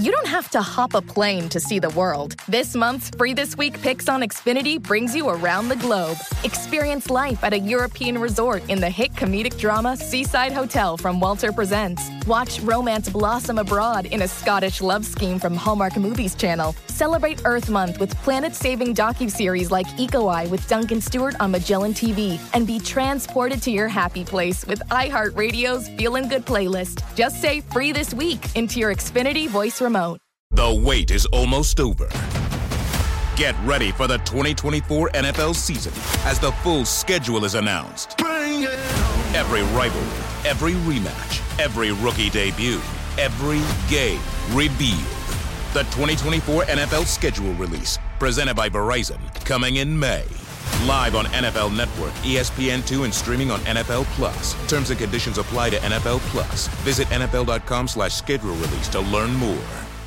you don't have to hop a plane to see the world. This month's Free This Week Picks on Xfinity brings you around the globe. Experience life at a European resort in the hit comedic drama Seaside Hotel from Walter Presents. Watch romance blossom abroad in a Scottish love scheme from Hallmark Movies Channel. Celebrate Earth Month with planet-saving docuseries like Eco Eye with Duncan Stewart on Magellan TV. And be transported to your happy place with iHeartRadio's Feelin' Good playlist. Just say Free This Week into your Xfinity voice remote. The wait is almost over. Get ready for the 2024 NFL season as the full schedule is announced. Every rivalry, every rematch, every rookie debut, every game revealed. The 2024 NFL schedule release, presented by Verizon, coming in May. Live on NFL Network, ESPN2, and streaming on NFL Plus. Terms and conditions apply to NFL Plus. Visit NFL.com/schedule release to learn more.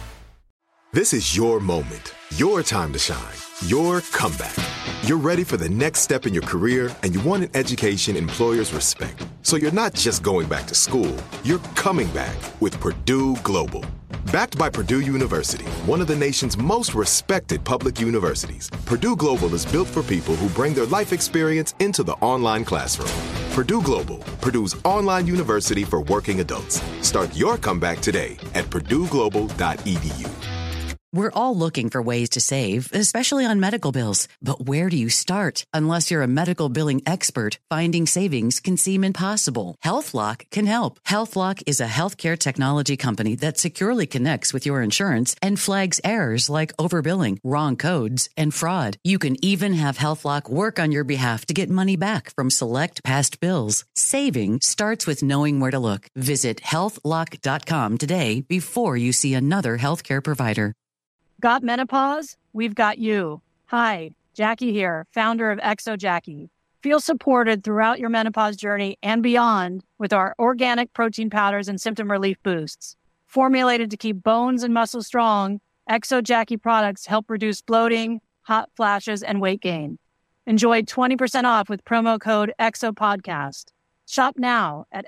This is your moment, your time to shine, your comeback. You're ready for the next step in your career, and you want an education employers respect. So you're not just going back to school, you're coming back with Purdue Global. Backed by Purdue University, one of the nation's most respected public universities, Purdue Global is built for people who bring their life experience into the online classroom. Purdue Global, Purdue's online university for working adults. Start your comeback today at purdueglobal.edu. We're all looking for ways to save, especially on medical bills. But where do you start? Unless you're a medical billing expert, finding savings can seem impossible. HealthLock can help. HealthLock is a healthcare technology company that securely connects with your insurance and flags errors like overbilling, wrong codes, and fraud. You can even have HealthLock work on your behalf to get money back from select past bills. Saving starts with knowing where to look. Visit healthlock.com today before you see another healthcare provider. Got menopause? We've got you. Hi, Jackie here, founder of Exo Jackie. Feel supported throughout your menopause journey and beyond with our organic protein powders and symptom relief boosts. Formulated to keep bones and muscles strong, Exo Jackie products help reduce bloating, hot flashes, and weight gain. Enjoy 20% off with promo code EXOPODCAST. Shop now at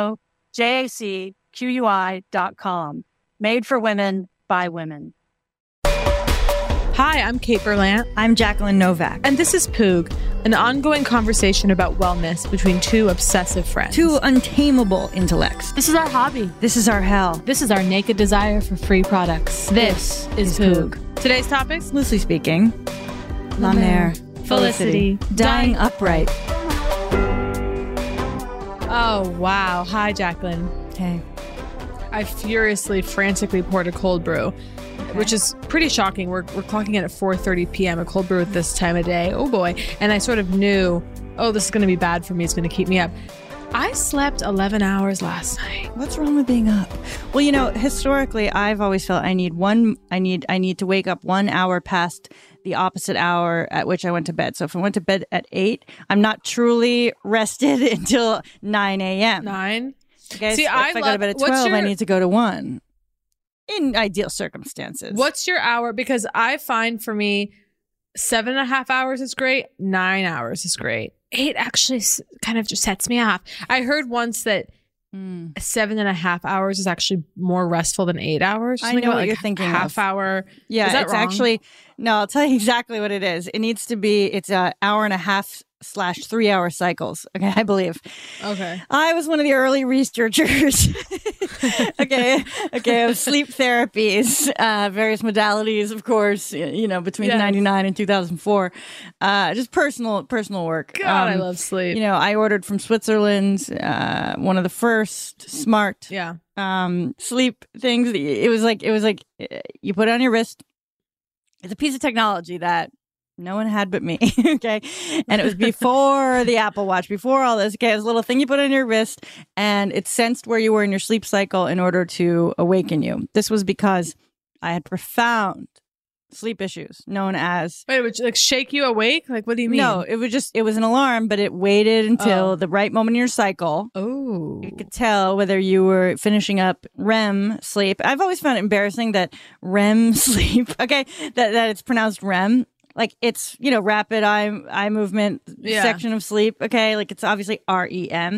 exojacqui.com. Made for women, by women. Hi, I'm Kate Berlant. I'm Jacqueline Novak. And this is Poog, an ongoing conversation about wellness between two obsessive friends. Two untamable intellects. This is our hobby. This is our hell. This is our naked desire for free products. This is Poog. Today's topics? Loosely speaking, La Mer, Felicity, dying upright. Oh, wow. Hi, Jacqueline. Hey. I furiously, frantically poured a cold brew. Which is pretty shocking. We're clocking in at 4:30 p.m. a cold brew at this time of day. Oh boy. And I sort of knew, this is going to be bad for me. It's going to keep me up. I slept 11 hours last night. What's wrong with being up? Well, historically, I've always felt I need to wake up 1 hour past the opposite hour at which I went to bed. So if I went to bed at 8, I'm not truly rested until 9 a.m. 9? Okay, See, so if I go to bed at 12, I need to go to 1. In ideal circumstances. What's your hour? Because I find for me, 7.5 hours is great. 9 hours is great. 8 actually kind of just sets me off. I heard once that 7.5 hours is actually more restful than 8 hours. I know what you're thinking. Half hour. Yeah, is that it's wrong? actually, no, I'll tell you exactly what it is. It needs to be, it's an hour and a half / 3 hour cycles. Okay, I believe. Okay. I was one of the early researchers. okay, of sleep therapies, various modalities, of course, between 99 and 2004. Just personal work. God, I love sleep. I ordered from Switzerland, one of the first smart sleep things. It was like you put it on your wrist. It's a piece of technology that no one had but me, okay? And it was before the Apple Watch, before all this, okay? It was a little thing you put on your wrist, and it sensed where you were in your sleep cycle in order to awaken you. This was because I had profound sleep issues known as... Wait, it would shake you awake? Like, what do you mean? No, it was an alarm, but it waited until the right moment in your cycle. Oh. You could tell whether you were finishing up REM sleep. I've always found it embarrassing that REM sleep, okay, that it's pronounced REM. Like it's, rapid eye movement section of sleep. Okay. Like it's obviously REM,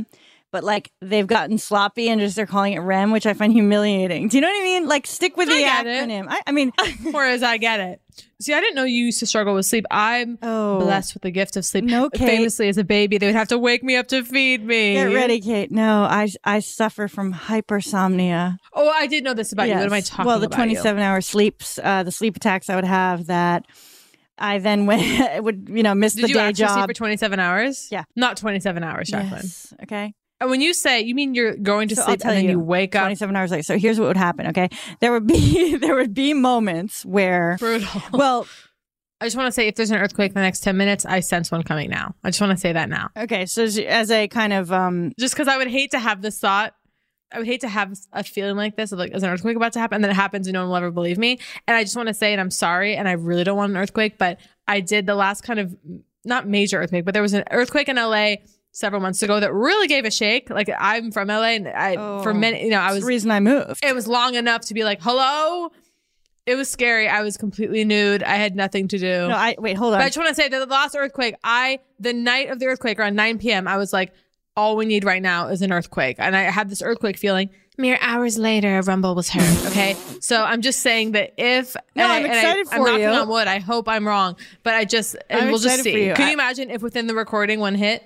but like they've gotten sloppy and just they're calling it REM, which I find humiliating. Do you know what I mean? Like stick with the acronym. I mean, whereas I get it. See, I didn't know you used to struggle with sleep. I'm blessed with the gift of sleep. No, Kate. Famously, as a baby, they would have to wake me up to feed me. Get ready, Kate. No, I suffer from hypersomnia. Oh, I did know this about you. What am I talking about? Well, the 27-hour sleeps, the sleep attacks I would have that I then would miss the day job. Did you actually sleep for 27 hours? Yeah. Not 27 hours, Jacqueline. Yes. Okay. And when you say, you mean you're going to sleep and then you wake up 27 hours later. So here's what would happen. Okay. There would be moments where brutal. Well, I just want to say if there's an earthquake in the next 10 minutes, I sense one coming now. I just want to say that now. Okay. So as a kind of just because I would hate to have this thought. I would hate to have a feeling like this of like, is an earthquake about to happen? And then it happens and no one will ever believe me. And I just want to say, and I'm sorry, and I really don't want an earthquake, but I did the last kind of, not major earthquake, but there was an earthquake in LA several months ago that really gave a shake. Like I'm from LA and for many, I was the reason I moved. It was long enough to be like, hello. It was scary. I was completely nude. I had nothing to do. No, wait, hold on. But I just want to say that the last earthquake, the night of the earthquake around 9 p.m., I was like, all we need right now is an earthquake. And I had this earthquake feeling. Mere hours later, a rumble was heard. Okay. So I'm just saying that if, I'm excited for you. I'm knocking on wood. I hope I'm wrong, but we'll just see. Can you imagine if within the recording one hit?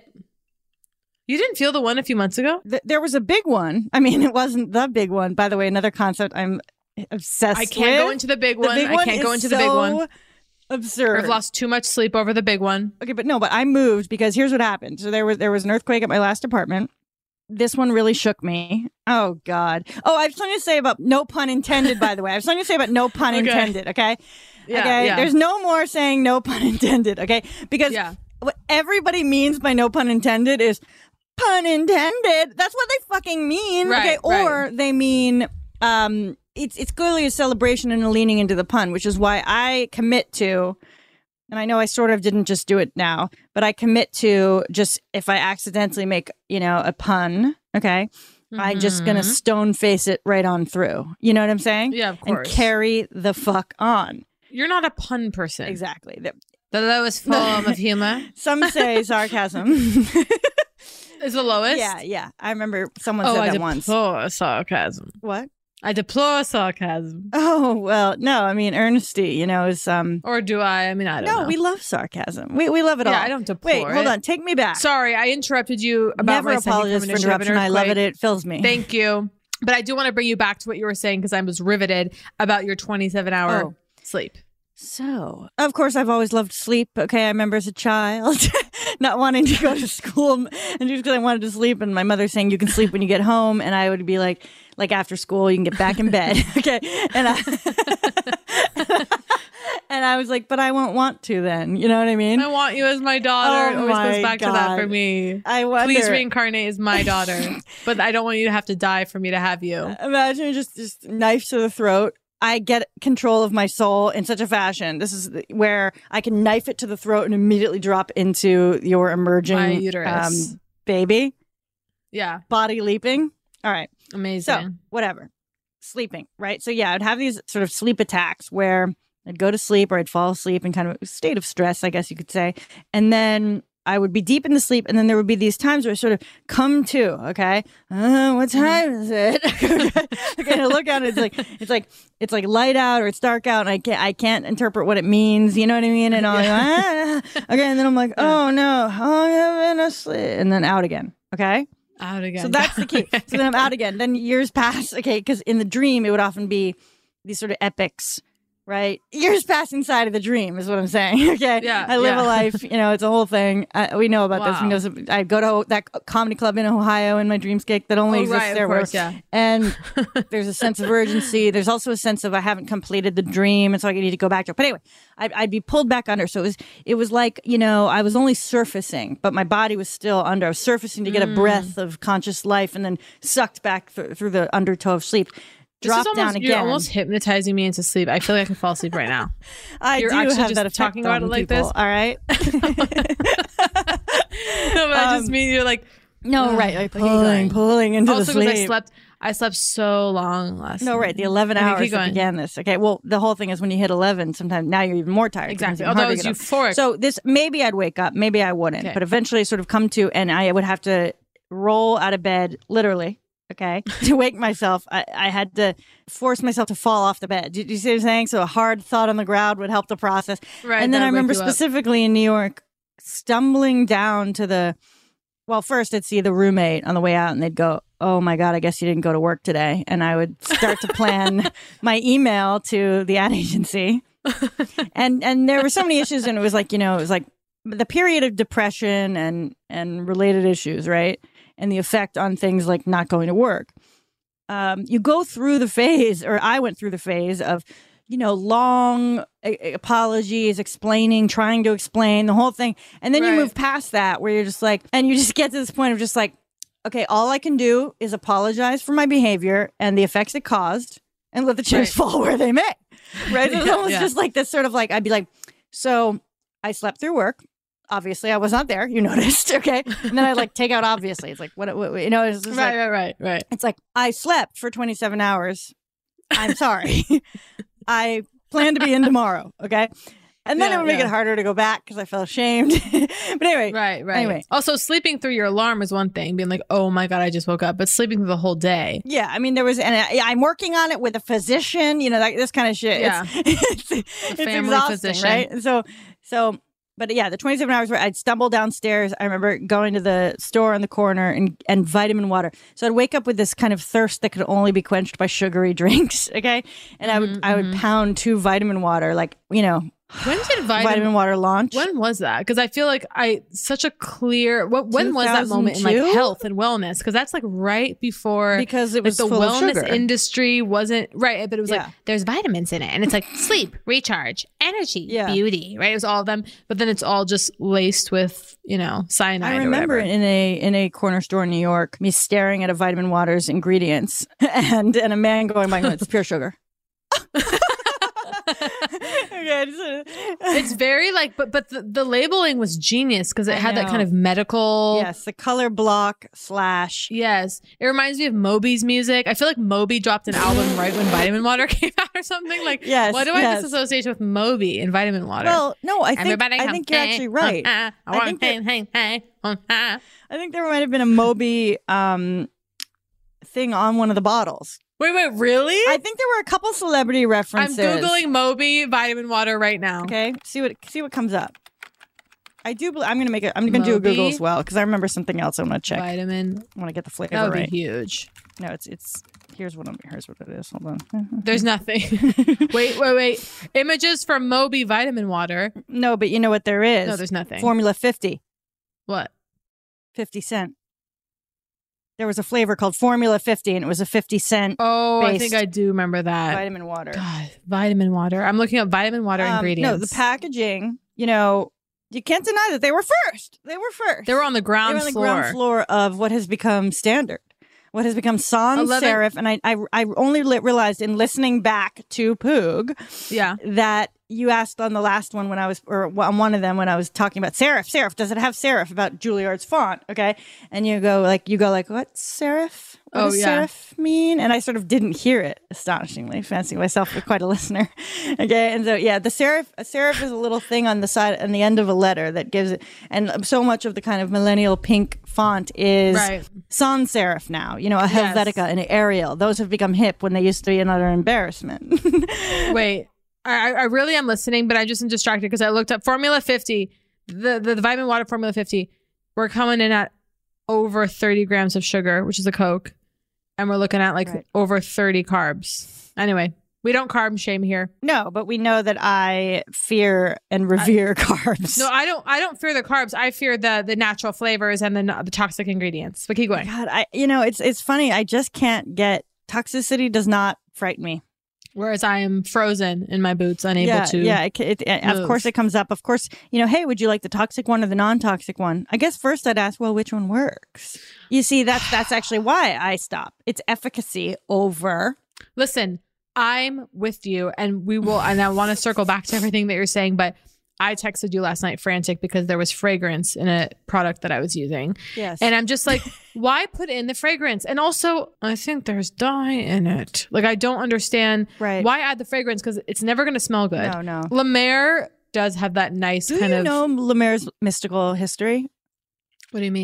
You didn't feel the one a few months ago? There was a big one. I mean, it wasn't the big one. By the way, another concept I'm obsessed with. I can't go into the big one. I can't go into the big one. Absurd. I've lost too much sleep over the big one. Okay, but I moved because here's what happened. So there was an earthquake at my last apartment. This one really shook me. Oh, God. Oh, I have something to say about no pun intended, by the way. I have something to say about no pun intended, okay? Yeah, okay? Yeah. There's no more saying no pun intended, okay? Because what everybody means by no pun intended is pun intended. That's what they fucking mean, right, okay? Or they mean... It's clearly a celebration and a leaning into the pun, which is why I commit to, and I know I sort of didn't just do it now, but I commit to just if I accidentally make, a pun, okay, I'm just going to stone face it right on through. You know what I'm saying? Yeah, of course. And carry the fuck on. You're not a pun person. Exactly. The lowest form of humor. Some say sarcasm. Is the lowest? Yeah. I remember someone said that once. Oh, sarcasm. What? I deplore sarcasm. Oh, well, no, I mean, earnesty, is... Or do I? I mean, I don't know. No, we love sarcasm. We love it all. Yeah, I don't deplore Wait, hold on. Take me back. Sorry, I interrupted you about Never apologize for interruption. I love it. It fills me. Thank you. But I do want to bring you back to what you were saying because I was riveted about your 27-hour sleep. So, of course, I've always loved sleep. Okay, I remember as a child not wanting to go to school and just because I wanted to sleep and my mother saying you can sleep when you get home and I would be like after school you can get back in bed. Okay, and I was like, but I won't want to then. You know what I mean? I want you as my daughter. It always goes back to that for me. I wonder. Please reincarnate as my daughter, but I don't want you to have to die for me to have you. Imagine just knife to the throat. I get control of my soul in such a fashion. This is where I can knife it to the throat and immediately drop into your emerging my uterus. Baby. Yeah. Body leaping. All right. Amazing. So, whatever. Sleeping, right? So, yeah, I'd have these sort of sleep attacks where I'd go to sleep or I'd fall asleep in kind of a state of stress, I guess you could say. And then I would be deep in the sleep, and then there would be these times where I sort of come to, okay? What time is it? Okay, and I look out, and it's like light out or it's dark out, and I can't interpret what it means. You know what I mean? And I'm like, okay, and then I'm like, oh no, I'm in a sleep, and then out again. Okay, out again. So that's the key. So then I'm out again. Then years pass. Okay, because in the dream it would often be these sort of epics. Right? Years pass inside of the dream is what I'm saying. Okay. Yeah. I live a life, it's a whole thing. We know about this. We know I go to that comedy club in Ohio in my dreamscape that only exists there. Of course, yeah. And there's a sense of urgency. There's also a sense of I haven't completed the dream. And so I need to go back to it. But anyway, I'd be pulled back under. So it was like, I was only surfacing, but my body was still under. I was surfacing to get a breath of conscious life and then sucked back through the undertow of sleep. Drop down again. You're almost hypnotizing me into sleep. I feel like I can fall asleep right now. You're do actually have just that effect talking about it like people, this. All right. No, but I just mean you're like right, pulling into the sleep. I slept so long last night. No, right, the 11 hours that began this. Okay, well, the whole thing is when you hit 11, sometimes now you're even more tired. Exactly. Although it's euphoric. So maybe I'd wake up, maybe I wouldn't, but eventually I sort of come to, and I would have to roll out of bed, literally, okay, to wake myself. I had to force myself to fall off the bed. Do you see what I'm saying? So a hard thought on the ground would help the process. Right. And then I remember specifically in New York, stumbling down to first I'd see the roommate on the way out and they'd go, "Oh my God, I guess you didn't go to work today." And I would start to plan my email to the ad agency. And there were so many issues, and it was like the period of depression and related issues, right? And the effect on things like not going to work. You go through the phase, or I went through the phase of, long apologies, trying to explain the whole thing. And then you move past that where you're just like, and you just get to this point of just like, okay, all I can do is apologize for my behavior and the effects it caused and let the chips fall where they may. Right? It's almost just like this sort of like, I'd be like, so I slept through work. Obviously, I was not there. You noticed, okay? And then I like take out obviously. It's like, what it's just right. It's like, I slept for 27 hours. I'm sorry. I plan to be in tomorrow, okay? And then it would make it harder to go back because I felt ashamed. But anyway. Right. Anyway. Also, sleeping through your alarm is one thing, being like, oh my God, I just woke up. But sleeping through the whole day. Yeah. I mean, there was, and I'm working on it with a physician, this kind of shit. Yeah. It's family physician. Right? So, but yeah, the 27 hours where I'd stumble downstairs. I remember going to the store on the corner and vitamin water. So I'd wake up with this kind of thirst that could only be quenched by sugary drinks. Okay. And I would pound 2 vitamin water, like, when did vitamin water launch? When was that? Because I feel like such a clear. When was that moment in like health and wellness? Because that's like right before, because it was like, the full wellness of sugar. Industry wasn't right, but it was like there's vitamins in it, and it's like sleep, recharge, energy, beauty. Right, it was all of them, but then it's all just laced with cyanide. I remember or in a corner store in New York, me staring at a vitamin water's ingredients, and a man going by, "It's pure sugar." It's very like, but the labeling was genius because it had that kind of medical. Yes, the color block / Yes, it reminds me of Moby's music. I feel like Moby dropped an album right when Vitamin Water came out or something. Like, why do I have this association with Moby and Vitamin Water? Well, no, I think you're actually right. I think there might have been a Moby thing on one of the bottles. Wait, really? I think there were a couple celebrity references. I'm Googling Moby vitamin water right now. Okay, see what comes up. I'm gonna make it. I'm gonna do a Google as well because I remember something else. I want to check. Vitamin. I want to get the flavor right. That would right. be huge. No, it's. Here's what it is. Hold on. There's nothing. Wait. Images from Moby vitamin water. No, but you know what there is? No, there's nothing. Formula 50. What? 50 cent. There was a flavor called Formula 50, and it was a 50-cent. Oh, I think I do remember that. Vitamin water. God, vitamin water. I'm looking up vitamin water ingredients. No, the packaging, you can't deny that they were first. They were first. They were on the ground floor. Ground floor of what has become standard. What has become sans serif. And I only realized in listening back to Poog that you asked on the last one when I was, or on one of them when I was talking about serif. Serif, does it have serif about Juilliard's font? Okay. And you go like, what's serif? What does serif mean? And I sort of didn't hear it, astonishingly, fancying myself for quite a listener. Okay. And so, the serif is a little thing on the side, on the end of a letter that gives it, and so much of the kind of millennial pink font is sans serif now, a Helvetica and an Arial. Those have become hip when they used to be another embarrassment. Wait. I really am listening, but I just am distracted because I looked up Formula 50, the vitamin water Formula 50. We're coming in at over 30 grams of sugar, which is a Coke. And we're looking at over 30 carbs. Anyway, we don't carb shame here. No, but we know that I fear and revere carbs. No, I don't fear the carbs. I fear the natural flavors and the toxic ingredients. But keep going. God, it's funny. I just can't get, toxicity does not frighten me. Whereas I am frozen in my boots, unable to. Yeah, of course it comes up. Of course, hey, would you like the toxic one or the non-toxic one? I guess first I'd ask, well, which one works? You see, that's actually why I stop. It's efficacy over. Listen, I'm with you, and we will. And I want to circle back to everything that you're saying, but I texted you last night frantic because there was fragrance in a product that I was using. Yes. And I'm just like, why put in the fragrance? And also, I think there's dye in it. Like, I don't understand why add the fragrance because it's never going to smell good. No. La Mer does have that nice kind of... Do you know La Mer's mystical history? What do you mean?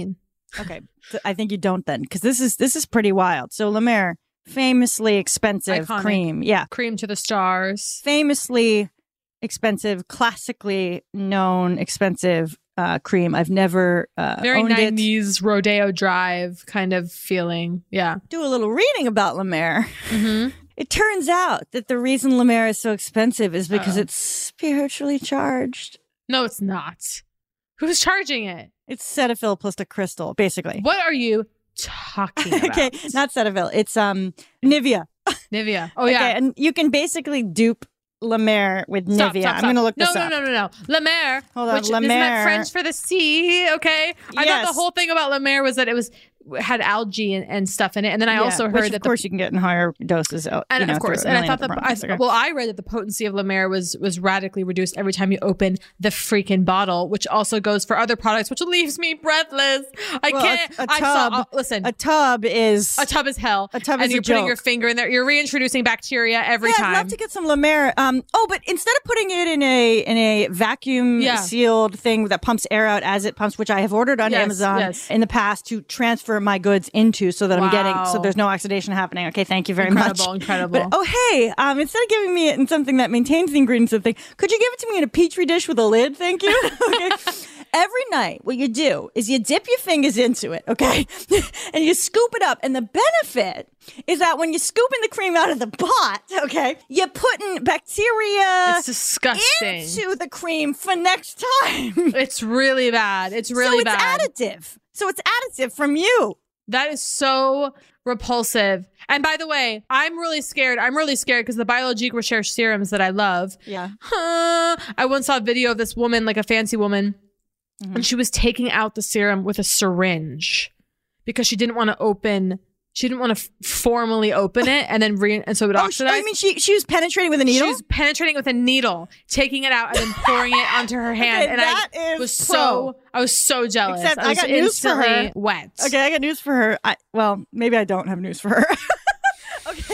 Okay, I think you don't then, because this is pretty wild. So La Mer, famously expensive Iconic. cream. Yeah. Cream to the stars. Famously expensive, classically known expensive cream. I've never Very owned 90s Rodeo Drive kind of feeling. Yeah. Do a little reading about La Mer. Mm-hmm. It turns out that the reason La Mer is so expensive is because it's spiritually charged. No, it's not. Who's charging it? It's Cetaphil plus a crystal, basically. What are you talking about? Okay, not Cetaphil. It's Nivea. Nivea. Oh, yeah. Okay, and you can basically dupe La Mer with Nivea. I'm going to look this up. No. La Mer. Hold on, which, La isn't Mer. that French for the sea? Okay. I thought the whole thing about La Mer was that it had algae and stuff in it, and then I also heard that of course you can get in higher doses. And of course, and I thought I read that the potency of La Mer was radically reduced every time you open the freaking bottle, which also goes for other products, which leaves me breathless. I can't. Listen, a tub is hell. A tub and is you're a putting joke. your finger in there. You're reintroducing bacteria every time. I'd love to get some La Mer. But instead of putting it in a vacuum sealed thing that pumps air out as it pumps, which I have ordered on Amazon in the past to transfer my goods into, so that I'm getting, so there's no oxidation happening. Okay, thank you very much. Incredible. But, hey, instead of giving me it in something that maintains the ingredients of the thing, could you give it to me in a petri dish with a lid? Thank you. Okay. Every night, what you do is you dip your fingers into it, okay? And you scoop it up. And the benefit is that when you're scooping the cream out of the pot, okay, you're putting bacteria it's disgusting. into the cream for next time. It's really bad. It's really bad. So it's additive from you. That is so repulsive. And by the way, I'm really scared because the Biologique Recherche serums that I love. Yeah. I once saw a video of this woman, like a fancy woman, and she was taking out the serum with a syringe because she didn't want to formally open it and then and so it would oxidize. I mean, she was penetrating with a needle? She was penetrating with a needle, taking it out and then pouring it onto her hand. Okay, and I was so jealous. Except I got news for her. Wet. Okay, I got news for her. Well, maybe I don't have news for her. Okay.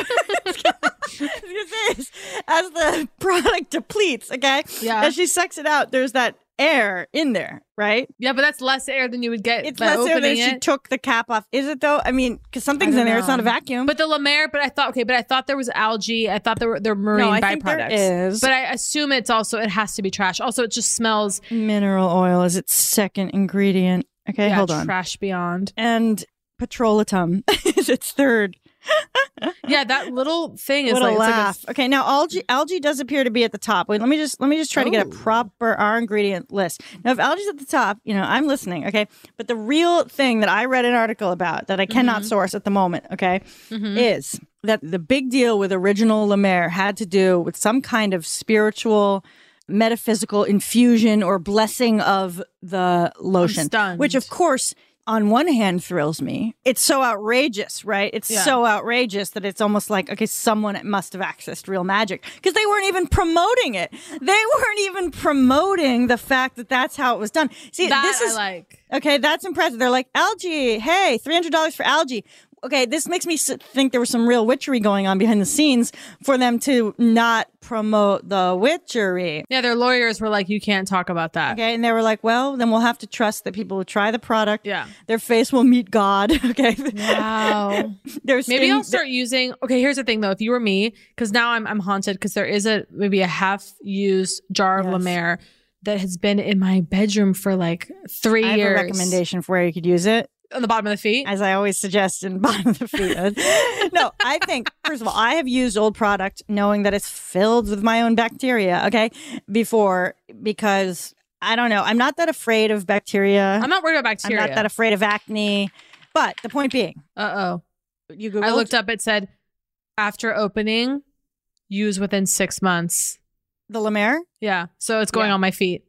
As the product depletes, okay? Yeah. As she sucks it out, there's that air in there, right? Yeah, but that's less air than you would get. It's less air than she took the cap off. Is it though? I mean, because something's in there. It's not a vacuum. But the La Mer, I thought there was algae. I thought there were marine byproducts. There is. But I assume it has to be trash. Also, it just smells. Mineral oil is its second ingredient. Okay, hold on. Trash beyond. And petrolatum is its third. Yeah, that little thing is what like a laugh. Okay, now algae does appear to be at the top. Wait, let me just try to get a proper our ingredient list. Now, if algae's at the top, I'm listening. Okay, but the real thing that I read an article about that I cannot source at the moment, okay, is that the big deal with original La Mer had to do with some kind of spiritual, metaphysical infusion or blessing of the lotion, I'm stunned. Which of course, on one hand, thrills me. It's so outrageous, right? It's so outrageous that it's almost like, okay, someone must have accessed real magic, because they weren't even promoting it. They weren't even promoting the fact that that's how it was done. See, this is okay. That's impressive. They're like, algae. Hey, $300 for algae. Okay, this makes me think there was some real witchery going on behind the scenes for them to not promote the witchery. Yeah, their lawyers were like, you can't talk about that. Okay, and they were like, well, then we'll have to trust that people will try the product. Yeah. Their face will meet God. Okay. Wow. Maybe I'll start using, okay, here's the thing though. If you were me, because now I'm haunted because there is maybe a half-used jar of La Mer that has been in my bedroom for like 3 years. I have a recommendation for where you could use it. On the bottom of the feet? As I always suggest, in the bottom of the feet. No, I think, first of all, I have used old product knowing that it's filled with my own bacteria, okay, before, because, I don't know, I'm not that afraid of bacteria. I'm not worried about bacteria. I'm not that afraid of acne. But the point being. You Googled? I looked up, it said, after opening, use within 6 months. The La Mer? Yeah, so it's going on my feet.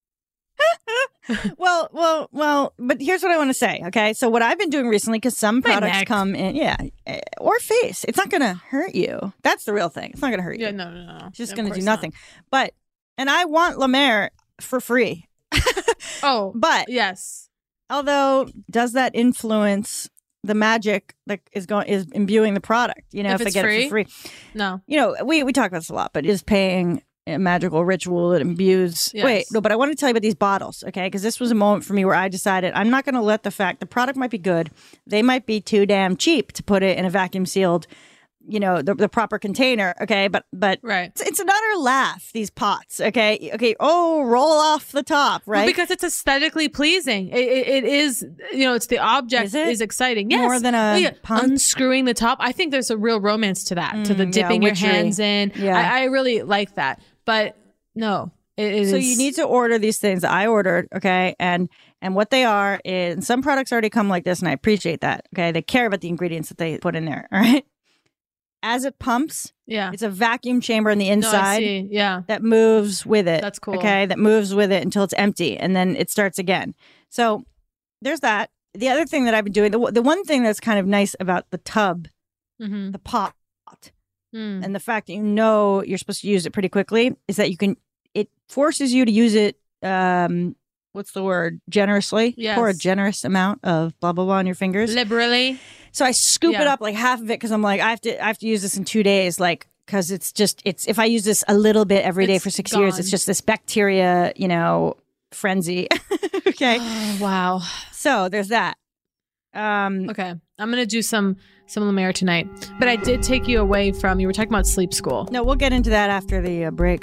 Well, but here's what I want to say, okay? So what I've been doing recently, because some products come in, or face. It's not going to hurt you. That's the real thing. It's not going to hurt you. Yeah, no. It's just going to do nothing. But, and I want La Mer for free. But. Yes. Although, does that influence the magic that is imbuing the product? If I get it for free? No. We talk about this a lot, but is paying magical ritual that imbues. Yes. Wait, no, but I want to tell you about these bottles, okay? Because this was a moment for me where I decided I'm not going to let the product might be good. They might be too damn cheap to put it in a vacuum sealed, the proper container, okay? But right. It's an utter laugh, these pots, okay? Okay, roll off the top, right? Well, because it's aesthetically pleasing. It is, it's the object is exciting. Yes. More than a pun? Unscrewing the top. I think there's a real romance to that, to the dipping your hands in. Yeah. I really like that. But no, it is. So you need to order these things that I ordered, okay? And what they are is, some products already come like this, and I appreciate that, okay? They care about the ingredients that they put in there, all right? As it pumps, it's a vacuum chamber on the inside that moves with it. That's cool. Okay, that moves with it until it's empty, and then it starts again. So there's that. The other thing that I've been doing, the one thing that's kind of nice about the tub, the pot, and the fact that you're supposed to use it pretty quickly, is that it forces you to use it, what's the word? Generously. Yes. Pour a generous amount of blah, blah, blah on your fingers. Liberally. So I scoop it up, like half of it, because I'm like, I have to use this in 2 days, like, because it's if I use this a little bit every day for 6 years, it's just this bacteria, frenzy. Okay. Oh, wow. So there's that. Okay. I'm going to do some La Mer tonight. But I did take you away from, you were talking about sleep school. No, we'll get into that after the break.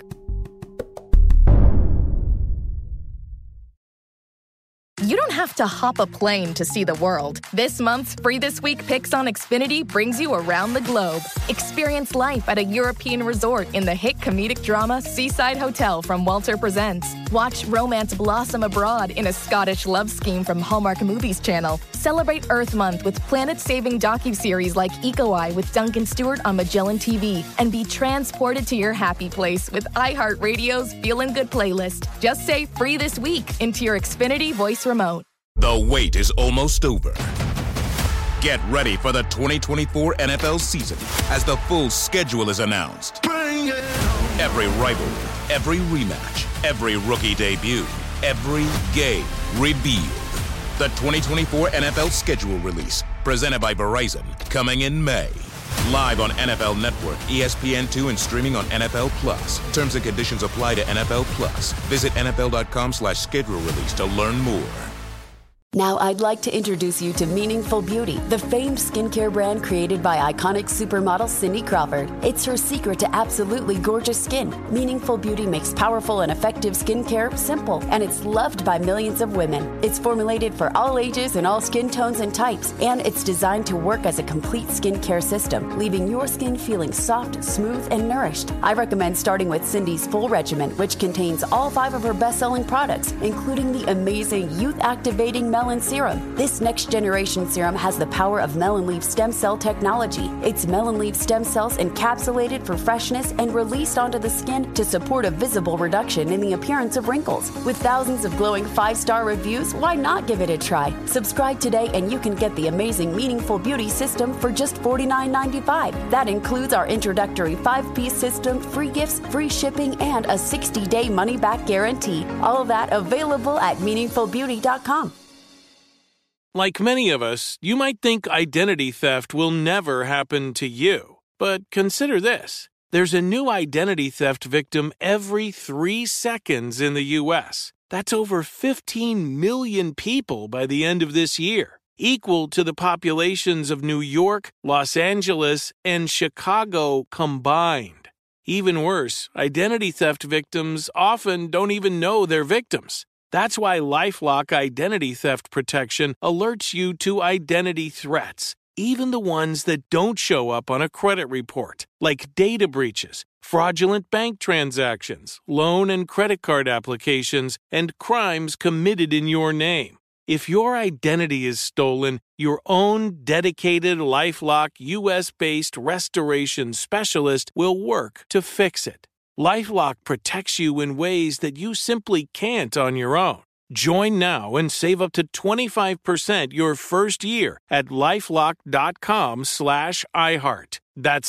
You don't have to hop a plane to see the world. This month's Free This Week Picks on Xfinity brings you around the globe. Experience life at a European resort in the hit comedic drama Seaside Hotel from Walter Presents. Watch romance blossom abroad in a Scottish love scheme from Hallmark Movies Channel. Celebrate Earth Month with planet-saving docuseries like Eco Eye with Duncan Stewart on Magellan TV. And be transported to your happy place with iHeartRadio's Feelin' Good playlist. Just say Free This Week into your Xfinity voice remote. The wait is almost over. Get ready for the 2024 NFL season as the full schedule is announced. Bring it on. Every rivalry, every rematch, every rookie debut, every game revealed. The 2024 NFL schedule release, presented by Verizon, coming in May. Live on NFL Network, ESPN2, and streaming on NFL Plus. Terms and conditions apply to NFL Plus. Visit NFL.com/schedule release to learn more. Now I'd like to introduce you to Meaningful Beauty, the famed skincare brand created by iconic supermodel Cindy Crawford. It's her secret to absolutely gorgeous skin. Meaningful Beauty makes powerful and effective skincare simple, and it's loved by millions of women. It's formulated for all ages and all skin tones and types, and it's designed to work as a complete skincare system, leaving your skin feeling soft, smooth, and nourished. I recommend starting with Cindy's full regimen, which contains all 5 of her best-selling products, including the amazing youth-activating Melon Serum. This next-generation serum has the power of melon leaf stem cell technology. It's melon leaf stem cells encapsulated for freshness and released onto the skin to support a visible reduction in the appearance of wrinkles. With thousands of glowing 5-star reviews, why not give it a try? Subscribe today and you can get the amazing Meaningful Beauty system for just $49.95. That includes our introductory 5-piece system, free gifts, free shipping, and a 60-day money-back guarantee. All of that available at meaningfulbeauty.com. Like many of us, you might think identity theft will never happen to you. But consider this. There's a new identity theft victim every 3 seconds in the U.S. That's over 15 million people by the end of this year, equal to the populations of New York, Los Angeles, and Chicago combined. Even worse, identity theft victims often don't even know they're victims. That's why LifeLock Identity Theft Protection alerts you to identity threats, even the ones that don't show up on a credit report, like data breaches, fraudulent bank transactions, loan and credit card applications, and crimes committed in your name. If your identity is stolen, your own dedicated LifeLock U.S.-based restoration specialist will work to fix it. LifeLock protects you in ways that you simply can't on your own. Join now and save up to 25% your first year at LifeLock.com/iHeart. That's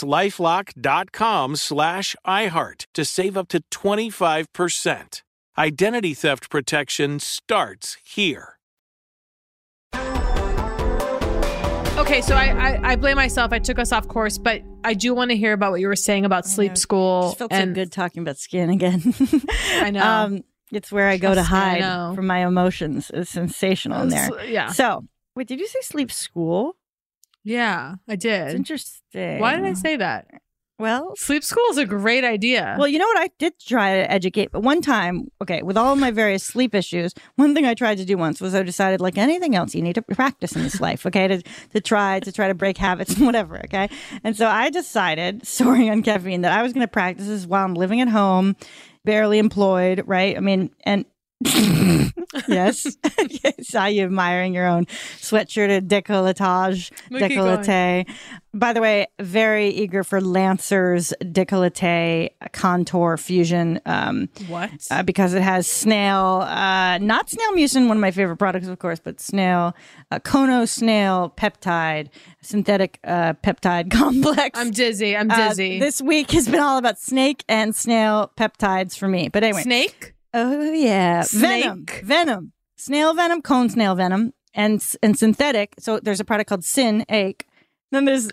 LifeLock.com/iHeart to save up to 25%. Identity theft protection starts here. Okay, so I blame myself. I took us off course, but I do want to hear about what you were saying about sleep school. It felt so good talking about skin again. I know. It's where I go to hide from my emotions. It's sensational in there. Yeah. So, wait, did you say sleep school? Yeah, I did. It's interesting. Why did I say that? Well, sleep school is a great idea. Well, you know what? I did try to educate, but one time, okay, with all of my various sleep issues, one thing I tried to do once was I decided, like anything else, you need to practice in this life, okay, to try to break habits and whatever, okay? And so I decided, soaring on caffeine, that I was going to practice this while I'm living at home, barely employed, right? I mean, and yes, I saw you admiring your own sweatshirt décolleté. By the way, very eager for Lancer's décolleté contour fusion. What? Because it has snail, not snail mucin, one of my favorite products, of course, but snail, Kono snail peptide, synthetic peptide complex. I'm dizzy. This week has been all about snake and snail peptides for me. But anyway. Snake? Oh, yeah. Snake. Venom. Snail venom, cone snail venom, and synthetic. So there's a product called Syn-Ake. Then there's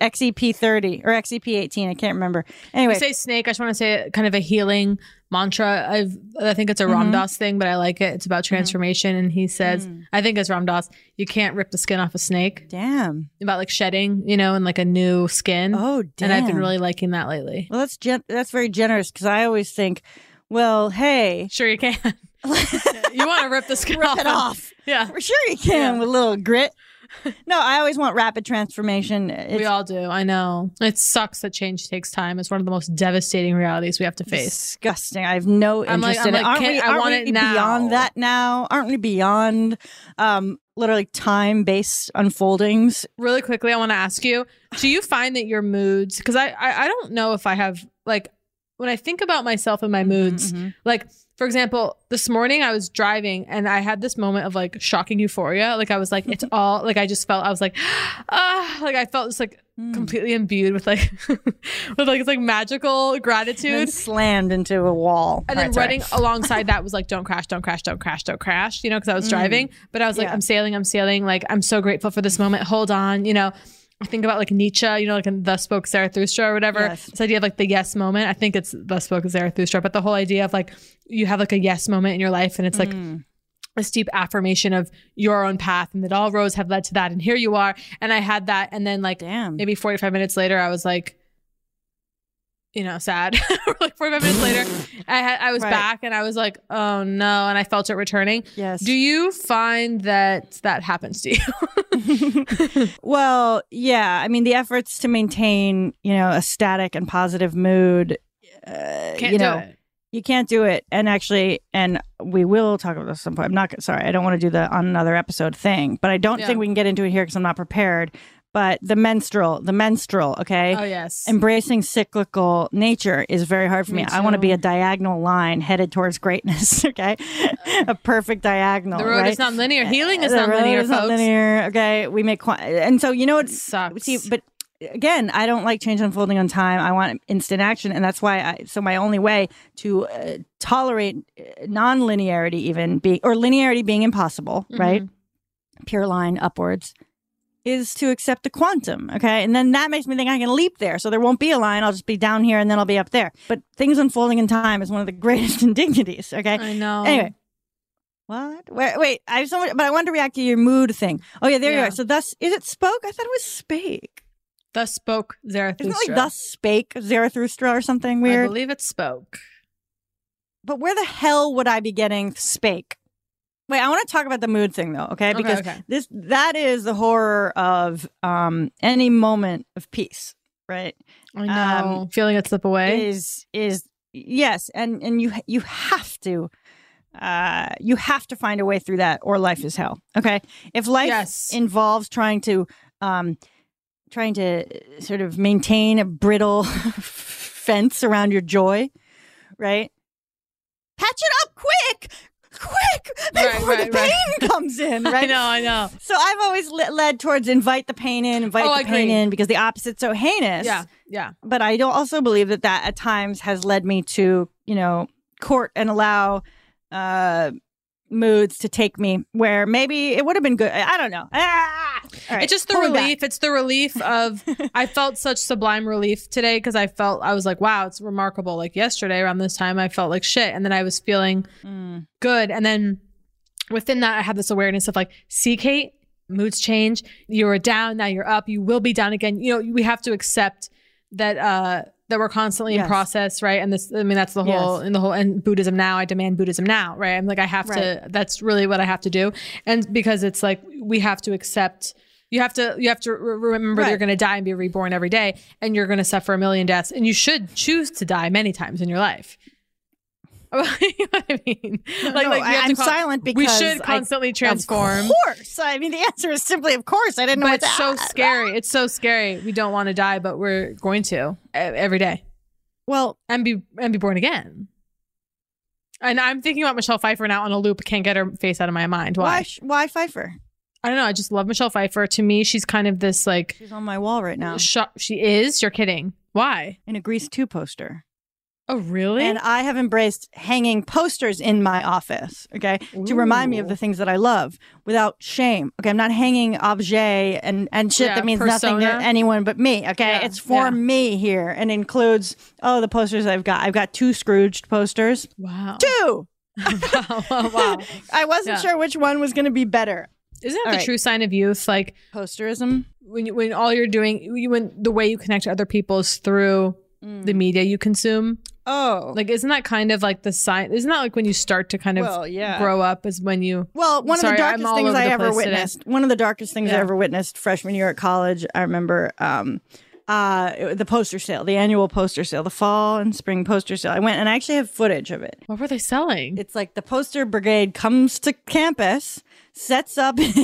XEP30 or XEP18. I can't remember. Anyway. You say snake. I just want to say kind of a healing mantra. I think it's a Ram Dass thing, but I like it. It's about transformation. And he says, I think it's Ram Dass, you can't rip the skin off a snake. Damn. About like shedding, and like a new skin. Oh, damn. And I've been really liking that lately. Well, that's very generous because I always think, well, hey. Sure you can. You want to rip the skin rip it off. Yeah. For sure you can with a little grit. No, I always want rapid transformation. We all do. I know. It sucks that change takes time. It's one of the most devastating realities we have to face. Disgusting. I have no interest in it. Aren't we beyond that now? Aren't we beyond literally time-based unfoldings? Really quickly, I want to ask you, do you find that your moods, because I don't know if I have, like, when I think about myself and my moods, like, for example, this morning I was driving and I had this moment of like shocking euphoria. Like I was like, it's all like, I just felt, I was like, like I felt just like completely imbued with like, it's like magical gratitude. And then slammed into a wall. And then running alongside that was like, don't crash, don't crash, don't crash, don't crash, because I was driving. But I was like, I'm sailing. Like, I'm so grateful for this moment. Hold on, I think about like Nietzsche, like in Thus Spoke Zarathustra or whatever. Yes. This idea of like the yes moment. I think it's Thus Spoke Zarathustra, but the whole idea of like you have like a yes moment in your life and it's like a steep affirmation of your own path and that all roads have led to that. And here you are. And I had that. And then like maybe 45 minutes later, I was like, sad. Like 45 minutes later, I was back and I was like, oh no. And I felt it returning. Yes. Do you find that happens to you? Well, yeah. I mean, the efforts to maintain, a static and positive mood, Can't do it. You can't do it. And actually, and we will talk about this at some point. I don't want to do the on another episode thing, but I don't think we can get into it here because I'm not prepared. But the menstrual, okay? Oh, yes. Embracing cyclical nature is very hard for me. I want to be a diagonal line headed towards greatness, okay? A perfect diagonal, The road right? is not linear. Healing is not linear, folks. Not linear, okay? We make... and so, what sucks. See, but again, I don't like change unfolding on time. I want instant action. And that's why so my only way to tolerate non-linearity or linearity being impossible, right? Pure line upwards, is to accept the quantum, okay? And then that makes me think I can leap there. So there won't be a line. I'll just be down here and then I'll be up there. But things unfolding in time is one of the greatest indignities, okay? I know. Anyway. What? Wait. I have so much, but I wanted to react to your mood thing. Oh, yeah, there you are. So thus, is it spoke? I thought it was spake. Thus spoke Zarathustra. Isn't it like thus spake Zarathustra or something weird? I believe it spoke. But where the hell would I be getting spake? Wait, I want to talk about the mood thing though, okay? Because that is the horror of any moment of peace, right? I know. Feeling it slip away is yes, and you have to find a way through that, or life is hell. Okay, if life involves trying to sort of maintain a brittle fence around your joy, right? Patch it up quick before the pain comes in, right? I know. So I've always led towards invite the pain in, pain in, because the opposite's so heinous. Yeah. But I don't also believe that at times has led me to, court and allow moods to take me where maybe it would have been good. I don't know. All right, it's just the relief. It's the relief of, I felt such sublime relief today because I was like, wow, it's remarkable. Like yesterday around this time, I felt like shit. And then I was feeling good. And then within that, I had this awareness of like, see, Kate, moods change. You were down, now you're up. You will be down again. You know, we have to accept that we're constantly in process, right? And this, I mean, that's the whole, and Buddhism now, I demand Buddhism now, right? I'm like, I have to, that's really what I have to do. And because it's like, we have to accept, you have to remember that you're going to die and be reborn every day, and you're going to suffer a million deaths, and you should choose to die many times in your life. You know what I mean? I'm silent because we should constantly transform. Of course. I mean, the answer is simply, of course. I didn't know what it's so scary. It's so scary. We don't want to die, but we're going to every day. Well, and be born again. And I'm thinking about Michelle Pfeiffer now on a loop. Can't get her face out of my mind. Why Pfeiffer? I don't know. I just love Michelle Pfeiffer. To me, she's kind of this like... She's on my wall right now. She is? You're kidding. Why? In a Grease 2 poster. Oh, really? And I have embraced hanging posters in my office, okay, to remind me of the things that I love without shame. Okay, I'm not hanging objet and shit that means nothing to anyone but me, okay? It's for me here and includes, the posters I've got. I've got 2 Scrooged posters. Wow. 2! Wow. I wasn't sure which one was going to be better. Isn't that the true sign of youth? Like posterism? When all you're doing, when the way you connect to other people is through the media you consume. Oh. Like, isn't that kind of like the sign? Isn't that like when you start to kind of grow up is when you... Well, one of the darkest things I ever witnessed. One of the darkest things I ever witnessed freshman year at college, I remember the poster sale, the annual poster sale, the fall and spring poster sale. I went and I actually have footage of it. What were they selling? It's like the poster brigade comes to campus, sets up in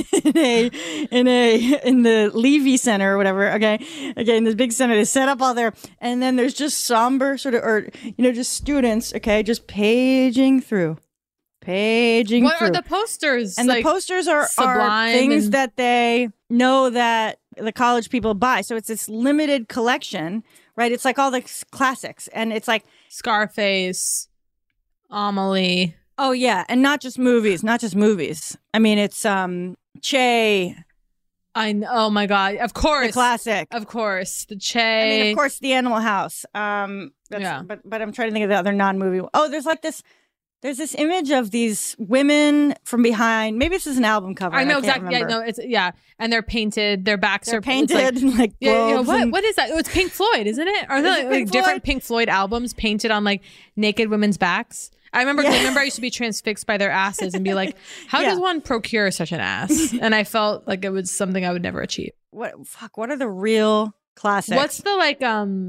the Levy Center or whatever. Okay, in this big center, they set up all there, and then there's just somber sort of, or just students. Okay, just paging through. What are the posters? And the posters are things that they know that the college people buy. So it's this limited collection, right? It's like all the classics, and it's like Scarface, Amelie. Oh yeah, and not just movies. I mean, it's Che. Oh my God! Of course, the classic. Of course, the Che. I mean, of course, the Animal House. But I'm trying to think of the other non-movie. Oh, there's like this. There's this image of these women from behind. Maybe this is an album cover. I know exactly. Yeah, no, it's and they're painted. Their backs are painted. Like what is that? Oh, it's Pink Floyd, isn't it? Are there like different Pink Floyd albums painted on like naked women's backs? I remember I used to be transfixed by their asses and be like, how does one procure such an ass? And I felt like it was something I would never achieve. What are the real classics? What's the like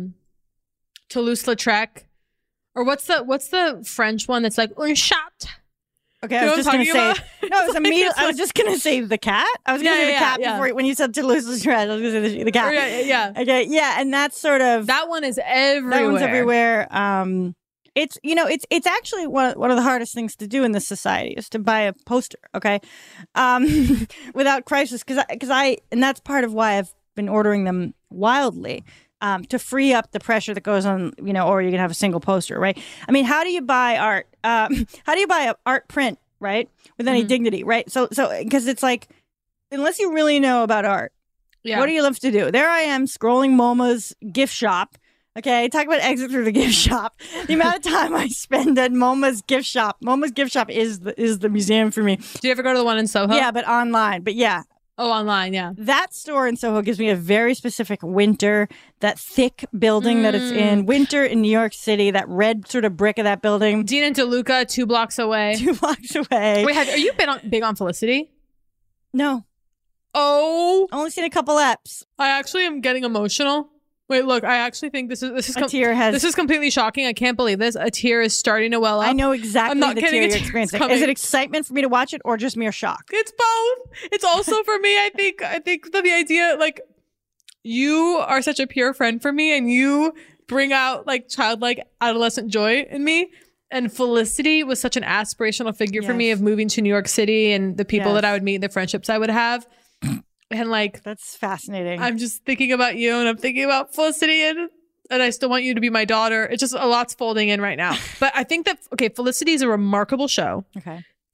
Toulouse-Lautrec? Or what's the French one that's like un chat? Okay, I was just going to say no. It was I was just going to say the cat. I was going to say the cat before when you said Toulouse-Lautrec. I was going to say the cat. Yeah. Okay, yeah, and that's sort of that one is everywhere. That one's everywhere. It's actually one of the hardest things to do in this society is to buy a poster. Okay, without crisis, because and that's part of why I've been ordering them wildly. To free up the pressure that goes on, or you can have a single poster, right? I mean, how do you buy art? How do you buy an art print, right? With any dignity, right? So because it's like, unless you really know about art, what are you left to do? There I am scrolling MoMA's gift shop. Okay, talk about exit through the gift shop. The amount of time I spend at MoMA's gift shop. MoMA's gift shop is the museum for me. Do you ever go to the one in Soho? Yeah, but online. But yeah. Oh, online, yeah. That store in Soho gives me a very specific winter, that thick building that it's in. Winter in New York City, that red sort of brick of that building. Dean and DeLuca, 2 blocks away. 2 blocks away. Wait, are you big on Felicity? No. Oh. Only seen a couple eps. I actually am getting emotional. Wait, look, I actually think this is this is completely shocking. I can't believe this. A tear is starting to well up. I know exactly the tear you're experiencing. Is it excitement for me to watch it or just mere shock? It's both. It's also for me. I think that the idea, like, you are such a pure friend for me and you bring out like childlike adolescent joy in me. And Felicity was such an aspirational figure for me of moving to New York City and the people that I would meet, the friendships I would have. And like, that's fascinating. I'm just thinking about you and I'm thinking about Felicity and I still want you to be my daughter. It's just a lot's folding in right now. But I think that, Felicity is a remarkable show. Okay.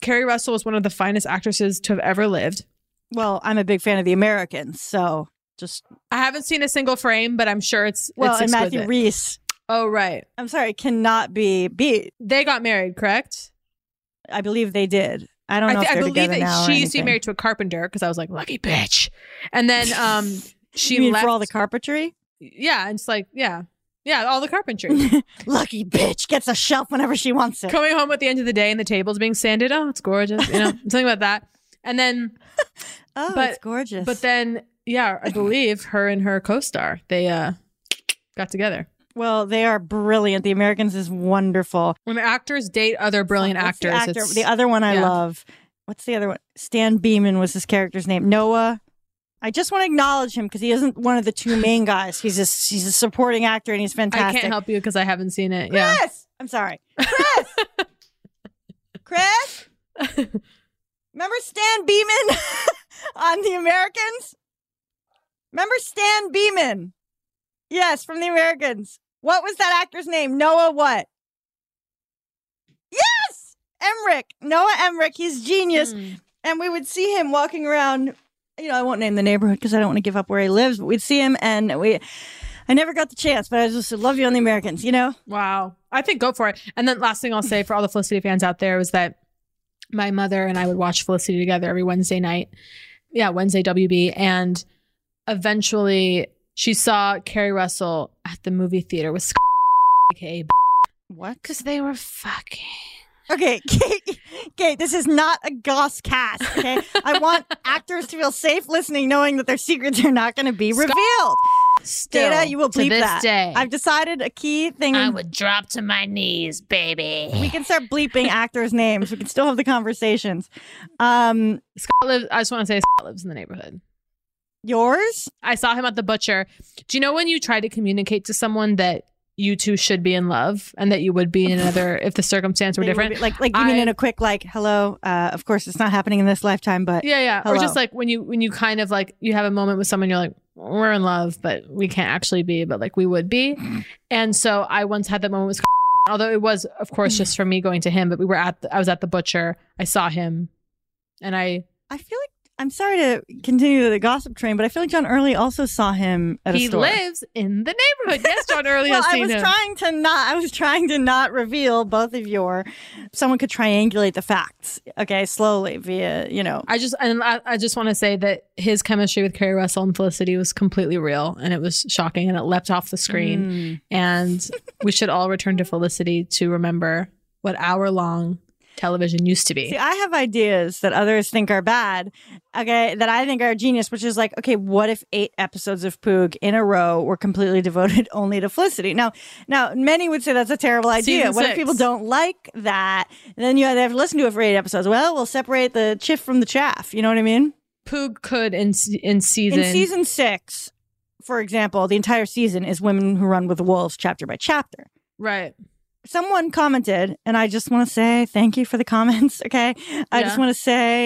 Kerry Russell was one of the finest actresses to have ever lived. Well, I'm a big fan of The Americans, so just... I haven't seen a single frame, but I'm sure it's Well, and exquisite. Matthew Rhys. Oh, right. I'm sorry, cannot be beat. They got married, correct? I believe they did. I don't know if they're I believe together that now she or used to be anything. married to a carpenter because I was like, lucky bitch. And then she You mean left for all the carpentry? Yeah, and it's like, yeah, all the carpentry. Lucky bitch gets a shelf whenever she wants it. Coming home at the end of the day and the table's being sanded. Oh, it's gorgeous. You know, something about that. And then, it's gorgeous. But then, yeah, I believe her and her co-star, they got together. Well, they are brilliant. The Americans is wonderful. When actors date other brilliant actors, The other one I love. What's the other one? Stan Beeman was his character's name. Noah. I just want to acknowledge him because he isn't one of the two main guys. He's a supporting actor and he's fantastic. I can't help you because I haven't seen it. Chris! Yeah. I'm sorry. Chris! Remember Stan Beeman on The Americans? Remember Stan Beeman? Yes, from The Americans. What was that actor's name? Noah what? Yes! Emmerich. Noah Emmerich. He's genius. And we would see him walking around, you know, I won't name the neighborhood because I don't want to give up where he lives, but we'd see him and I never got the chance, but I just love you on The Americans, you know? Wow. I think go for it. And then last thing I'll say for all the Felicity fans out there was that my mother and I would watch Felicity together every Wednesday night. Yeah, Wednesday WB. And eventually she saw Kerry Russell at the movie theater with aka What? Because they were fucking. Okay, Kate, this is not a Goss cast, okay? I want actors to feel safe listening, knowing that their secrets are not going to be revealed. Still, Data, you will bleep to this that. day, I've decided a key thing. I would drop to my knees, baby. We can start bleeping actors' names. We can still have the conversations. Scott lives. I just want to say Scott lives in the neighborhood. Yours? I saw him at the butcher. Do you know when you try to communicate to someone that you two should be in love and that you would be in another if the circumstance were different? Like you mean in a quick hello? Of course, it's not happening in this lifetime, but yeah. Hello. Or just like when you kind of like you have a moment with someone, you're like, we're in love, but we can't actually be, but like we would be. And so I once had that moment with although it was, of course, just from me going to him, but I was at the butcher. I saw him, and I feel like. I'm sorry to continue the gossip train, but I feel like John Early also saw him at a store. He lives in the neighborhood. Yes, John Early has seen him. I was trying to not reveal both of someone could triangulate the facts, okay, slowly via, you know. I just want to say that his chemistry with Kerry Russell and Felicity was completely real, and it was shocking, and it leapt off the screen. And we should all return to Felicity to remember what hour-long television used to be. See, I have ideas that others think are bad, okay, that I think are genius, which is like, okay, what if 8 episodes of Poog in a row were completely devoted only to Felicity? Now, many would say that's a terrible idea. What if people don't like that? And then you have to listen to it for 8 episodes. Well, we'll separate the chiff from the chaff. You know what I mean? Poog could in season 6, for example, the entire season is Women Who Run with the Wolves chapter by chapter. Right. Someone commented, and I just want to say thank you for the comments, okay? I just want to say,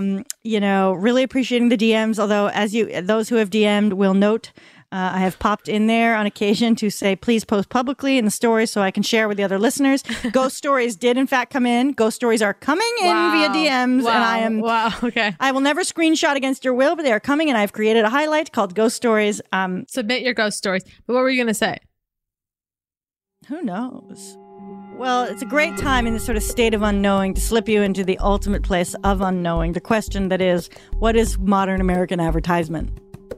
really appreciating the DMs, although those who have DM'd will note I have popped in there on occasion to say, please post publicly in the story so I can share with the other listeners. Ghost stories did, in fact, come in. Ghost stories are coming in via DMs, and okay. I will never screenshot against your will, but they are coming, and I've created a highlight called Ghost Stories. Submit your ghost stories. But what were you going to say? Who knows? Well, it's a great time in this sort of state of unknowing to slip you into the ultimate place of unknowing. The question that is, what is modern American advertisement?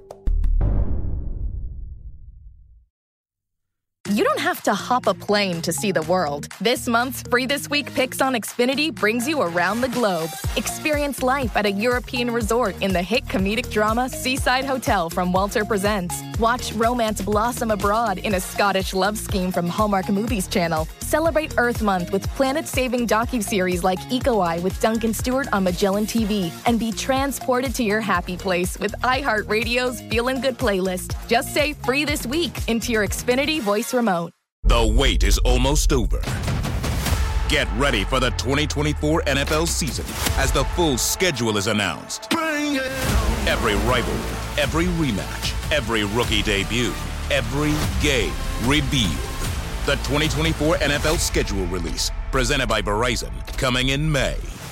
You don't have to hop a plane to see the world. This month's Free This Week Picks on Xfinity brings you around the globe. Experience life at a European resort in the hit comedic drama Seaside Hotel from Walter Presents. Watch romance blossom abroad in a Scottish love scheme from Hallmark Movies Channel. Celebrate Earth Month with planet-saving docuseries like Eco Eye with Duncan Stewart on Magellan TV. And be transported to your happy place with iHeartRadio's Feelin' Good playlist. Just say Free This Week into your Xfinity voice remote. The wait is almost over. Get ready for the 2024 NFL season as the full schedule is announced. Every rivalry, every rematch, every rookie debut, every game revealed. The 2024 NFL schedule release, presented by Verizon, coming in May.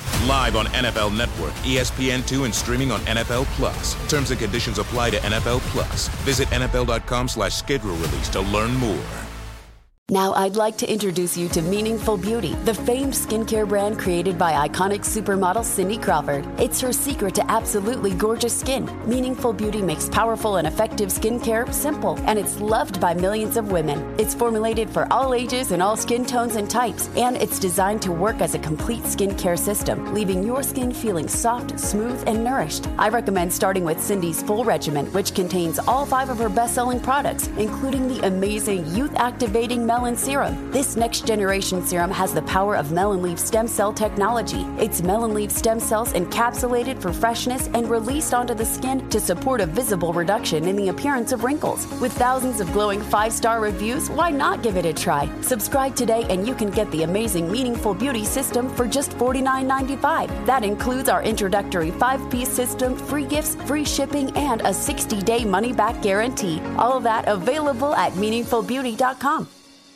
Live on NFL Network, ESPN2, and streaming on NFL Plus. Terms and conditions apply to NFL Plus. Visit NFL.com/schedule release to learn more. Now I'd like to introduce you to Meaningful Beauty, the famed skincare brand created by iconic supermodel Cindy Crawford. It's her secret to absolutely gorgeous skin. Meaningful Beauty makes powerful and effective skincare simple, and it's loved by millions of women. It's formulated for all ages and all skin tones and types, and it's designed to work as a complete skincare system, leaving your skin feeling soft, smooth, and nourished. I recommend starting with Cindy's full regimen, which contains all 5 of her best-selling products, including the amazing youth-activating Melon Serum. This next-generation serum has the power of melon leaf stem cell technology. It's melon leaf stem cells encapsulated for freshness and released onto the skin to support a visible reduction in the appearance of wrinkles. With thousands of glowing 5-star reviews, why not give it a try? Subscribe today and you can get the amazing Meaningful Beauty system for just $49.95. That includes our introductory 5-piece system, free gifts, free shipping, and a 60-day money-back guarantee. All of that available at meaningfulbeauty.com.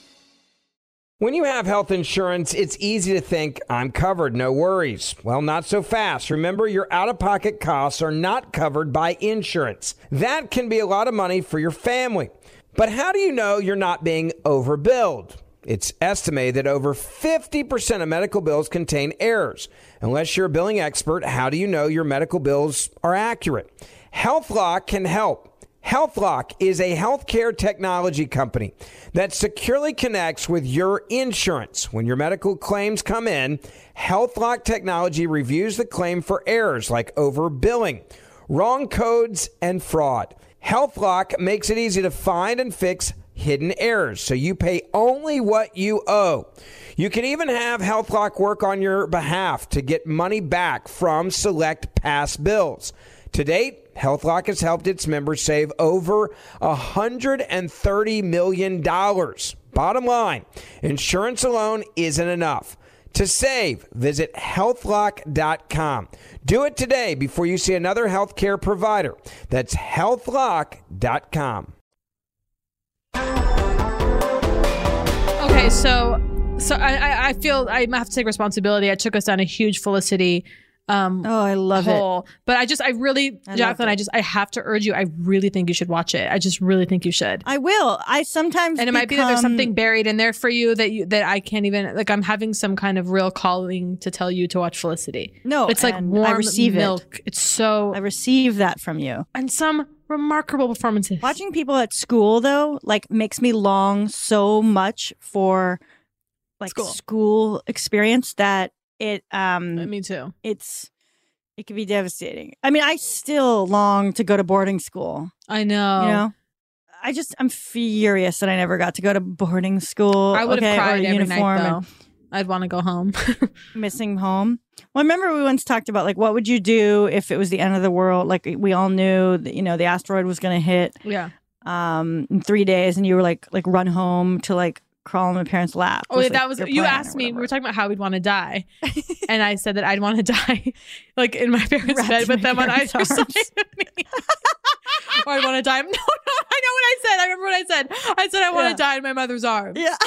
When you have health insurance, it's easy to think, I'm covered, no worries. Well, not so fast. Remember, your out-of-pocket costs are not covered by insurance. That can be a lot of money for your family. But how do you know you're not being overbilled? It's estimated that over 50% of medical bills contain errors. Unless you're a billing expert, how do you know your medical bills are accurate? HealthLock can help. HealthLock is a healthcare technology company that securely connects with your insurance. When your medical claims come in, HealthLock technology reviews the claim for errors like overbilling, wrong codes, and fraud. HealthLock makes it easy to find and fix hidden errors, so you pay only what you owe. You can even have HealthLock work on your behalf to get money back from select past bills. To date, HealthLock has helped its members save over $130 million. Bottom line, insurance alone isn't enough. To save, visit healthlock.com. Do it today before you see another healthcare provider. That's healthlock.com. Okay, so I feel I have to take responsibility. I took us down a huge Felicity I love hole. it. But Jacqueline, I have to urge you. I really think you should watch it. I just really think you should. I will. I sometimes and it might be that there's something buried in there for you that I can't even I'm having some kind of real calling to tell you to watch Felicity. No, it's like warm I receive milk. It's so I receive that from you. And some remarkable performances. Watching people at school though, makes me long so much for school experience that it me too. It can be devastating. I mean, I still long to go to boarding school. I know. You know? I'm furious that I never got to go to boarding school. I would have cried every uniform night, though. I'd want to go home. Missing home. Well, I remember we once talked about what would you do if it was the end of the world? We all knew that, the asteroid was going to hit. Yeah. In 3 days, and you were like run home to crawl on my parents' lap. Oh, that was you asked me. We were talking about how we'd want to die, and I said that I'd want to die in my parents' bed with them on either side of me. Or I'd want to die. No, I know what I said. I remember what I said. I said I want to die in my mother's arms. Yeah.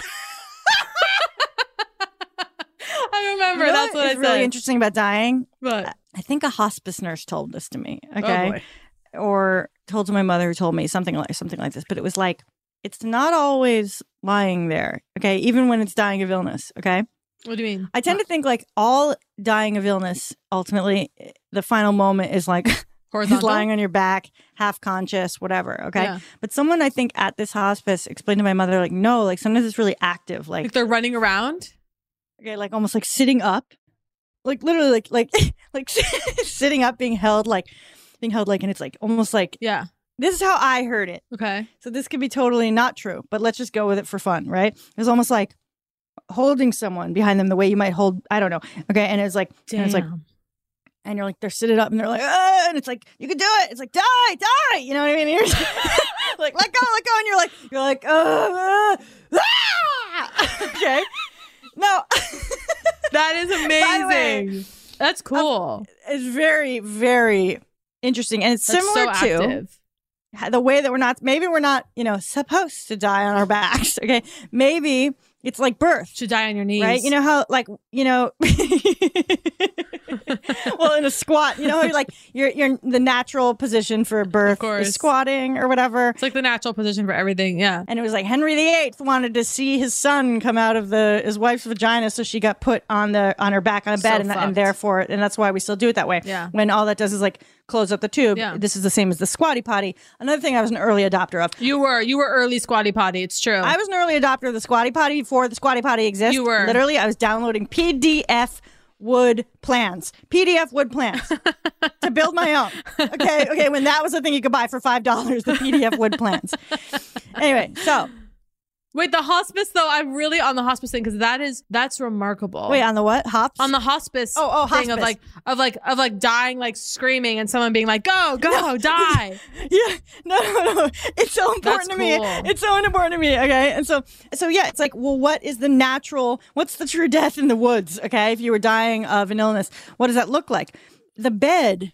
I remember. That's what I said. What's really interesting about dying? But I think a hospice nurse told this to me. Oh, okay, boy. Or told to my mother, who told me something like this. But it was it's not always lying there. Okay, even when it's dying of illness. Okay. What do you mean? I tend to think all dying of illness, ultimately, the final moment is is lying on your back, half conscious, whatever. Okay. Yeah. But someone I think at this hospice explained to my mother, no, sometimes it's really active. They're running around. Okay. Almost sitting up, literally sitting up, being held, and it's almost yeah. This is how I heard it. Okay. So this could be totally not true, but let's just go with it for fun, right? It was almost like holding someone behind them the way you might hold, I don't know. Okay. And it's damn. And it's and you're they're seated up and they're and it's you can do it. It's die. You know what I mean? And you're let go. And you're okay. No. That is amazing. That's cool. It's very, very interesting. And it's similar to the way that we're not supposed to die on our backs. Okay. Maybe It's like birth. To die on your knees. Right? You know how, like, you know, well, in a squat, you know, you're the natural position for birth is squatting or whatever. It's like the natural position for everything. Yeah. And it was like Henry VIII wanted to see his son come out of his wife's vagina. So she got put on her back on a bed and therefore, and that's why we still do it that way. Yeah. When all that does is like close up the tube. Yeah. This is the same as the squatty potty. Another thing I was an early adopter of. You were early squatty potty. It's true. I was an early adopter of the squatty potty before the squatty potty exists. You were. Literally, I was downloading PDF wood plans to build my own. Okay. When that was a thing you could buy for $5, the PDF wood plans. Anyway, so. Wait, the hospice though, I'm really on the hospice thing because that's remarkable. Wait, on the what? Hops? On the hospice thing hospice. of like dying, like screaming and someone being like, go, die. Yeah. No. It's so important to me. It's so important to me. Okay. And so yeah, it's like, well, what's the true death in the woods? Okay. If you were dying of an illness, what does that look like? The bed,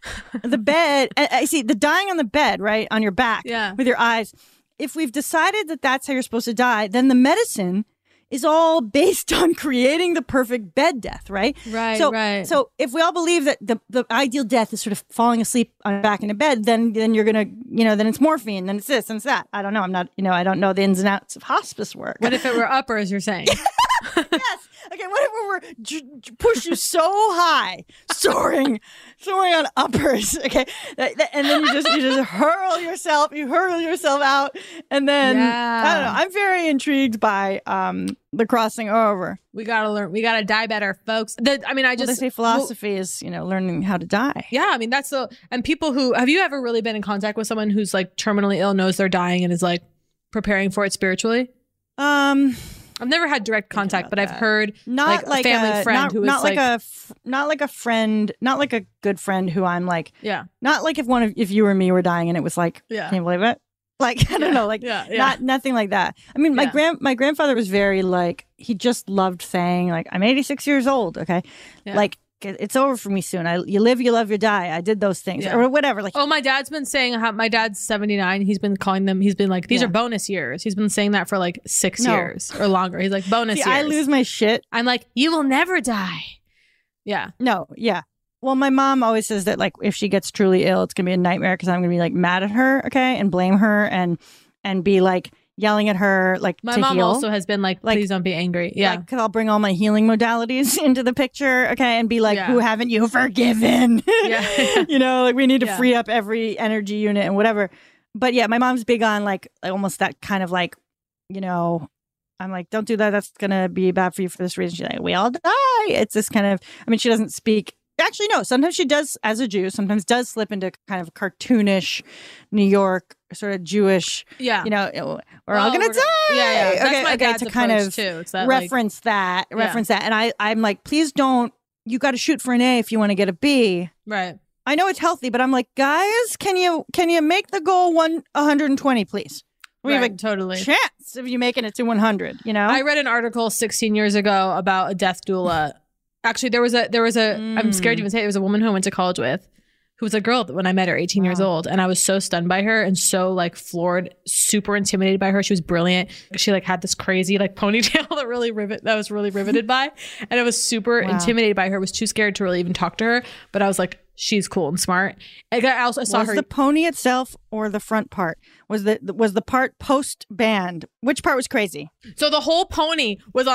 I see the dying on the bed, right? On your back with your eyes. If we've decided that that's how you're supposed to die, then the medicine is all based on creating the perfect bed death, right? Right. So if we all believe that the ideal death is sort of falling asleep on your back in a bed, then you're gonna, then it's morphine, then it's this, and it's that. I don't know. I'm not, I don't know the ins and outs of hospice work. What if it were uppers? You're saying? Yes. Okay. What if we were push you so high, soaring on uppers? Okay, and then you just hurl yourself out, and then I don't know. I'm very intrigued by the crossing over. We gotta learn. We gotta die better, folks. They say philosophy is learning how to die. Yeah, I mean and people who have you ever really been in contact with someone who's like terminally ill, knows they're dying, and is like preparing for it spiritually? I've never had direct contact, but I've heard not like a family friend who was not like a friend, not like a good friend who I'm like, not like if you or me were dying and it was like, can you believe it? Like, I don't know, like nothing like that. I mean, my grandfather was very like, he just loved saying like, I'm 86 years old. Okay. Like, it's over for me soon. You live, you love, you die. I did those things or whatever. Like, my dad's been saying how my dad's 79. He's been calling them. He's been like, these are bonus years. He's been saying that for like 6 years or longer. He's like bonus years. I lose my shit. I'm like, you will never die. Yeah. No. Yeah. Well, my mom always says that like if she gets truly ill, it's gonna be a nightmare because I'm gonna be like mad at her, okay, and blame her and be like yelling at her, like my mom also has been like, please don't be angry. Yeah, because I'll bring all my healing modalities into the picture, okay, and be like, who haven't you forgiven? Yeah, like we need to free up every energy unit and whatever. But yeah, my mom's big on like almost that kind of like, I'm like, don't do that. That's gonna be bad for you for this reason. She's like, we all die. It's this kind of. I mean, she doesn't speak. Actually, no. Sometimes she does, as a Jew, sometimes does slip into kind of cartoonish New York, sort of Jewish, we're all going to die. Yeah. That's my dad's to kind of too. It's that, reference that. And I'm like, please don't, you got to shoot for an A if you want to get a B. Right. I know it's healthy, but I'm like, guys, can you make the goal 120, please? We have a chance of you making it to 100, I read an article 16 years ago about a death doula. Actually, there was a I'm scared to even say it. There was a woman who I went to college with who was a girl when I met her, 18 years old. And I was so stunned by her and so like floored, super intimidated by her. She was brilliant. She like had this crazy like ponytail that was really riveted by. And I was super intimidated by her. I was too scared to really even talk to her. But I was like, she's cool and smart. I also saw her. Was the pony itself or the front part? Was the part post band? Which part was crazy? So the whole pony was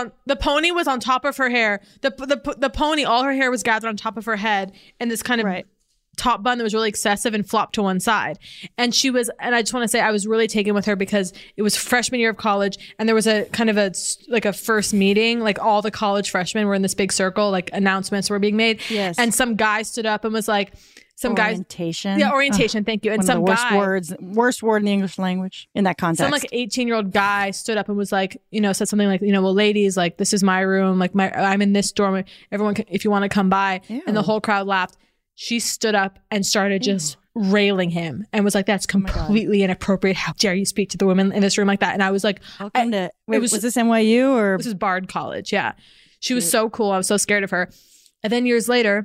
on top of her hair. The pony, all her hair was gathered on top of her head, and this kind of top bun that was really excessive and flopped to one side. And I just want to say I was really taken with her because it was freshman year of college, and there was a kind of a first meeting, like all the college freshmen were in this big circle, like announcements were being made. Yes. And some guy stood up and was like, orientation. Yeah, orientation. Thank you. And some worst word in the English language in that context. Some like 18-year-old guy stood up and was like, said something like, well, ladies, like this is my room, like I'm in this dorm. Everyone, if you want to come by. Ew. And the whole crowd laughed. She stood up and started just railing him and was like, that's completely inappropriate. How dare you speak to the women in this room like that? And I was like, was this NYU or? This is Bard College. Yeah. She was so cool. I was so scared of her. And then years later,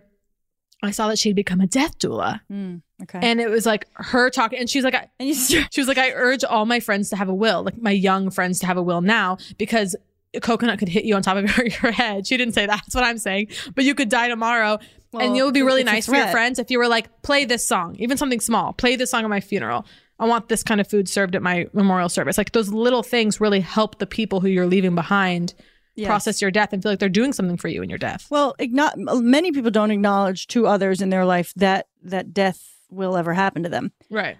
I saw that she'd become a death doula. Okay. And it was like her talking, and she was like, I urge all my friends to have a will, like my young friends to have a will now, because a coconut could hit you on top of your head. She didn't say that. That's what I'm saying. But you could die tomorrow. Well, and it would be really nice for your friends if you were like, play this song, even something small, play this song at my funeral. I want this kind of food served at my memorial service. Like those little things really help the people who you're leaving behind process your death and feel like they're doing something for you in your death. Well, many people don't acknowledge to others in their life that death will ever happen to them. Right.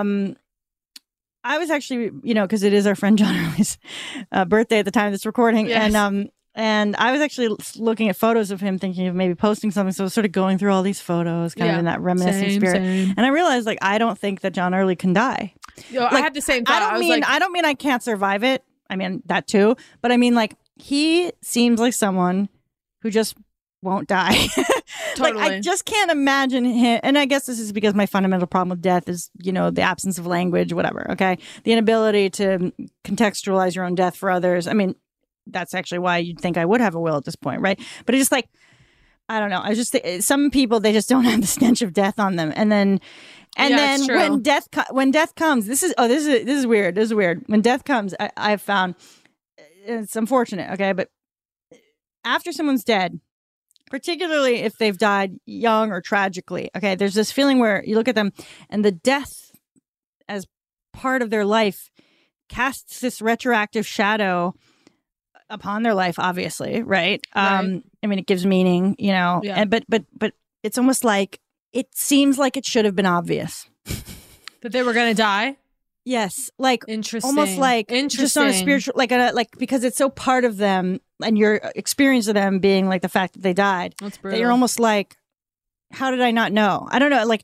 I was actually, because it is our friend John Early's birthday at the time of this recording. Yes. And I was actually looking at photos of him, thinking of maybe posting something. So I was sort of going through all these photos, kind of in that reminiscing spirit. Same. And I realized, like, I don't think that John Early can die. I had the same thought. I don't mean I can't survive it. I mean, that too. But I mean, like, he seems like someone who just won't die. Totally. Like, I just can't imagine him. And I guess this is because my fundamental problem with death is, the absence of language, whatever. Okay. The inability to contextualize your own death for others. I mean, that's actually why you'd think I would have a will at this point. Right. But it's just like, I don't know. I just some people, they just don't have the stench of death on them. And then when death comes, this is weird. This is weird. When death comes, I've found it's unfortunate. Okay. But after someone's dead, particularly if they've died young or tragically, okay, there's this feeling where you look at them and the death as part of their life casts this retroactive shadow upon their life, obviously, right? I mean, it gives meaning, and but it's almost like it seems like it should have been obvious that they were going to die. Yes, like interesting, almost like just on a spiritual, like because it's so part of them, and your experience of them being like the fact that they died. That's brutal. That you're almost like, how did I not know? I don't know. Like,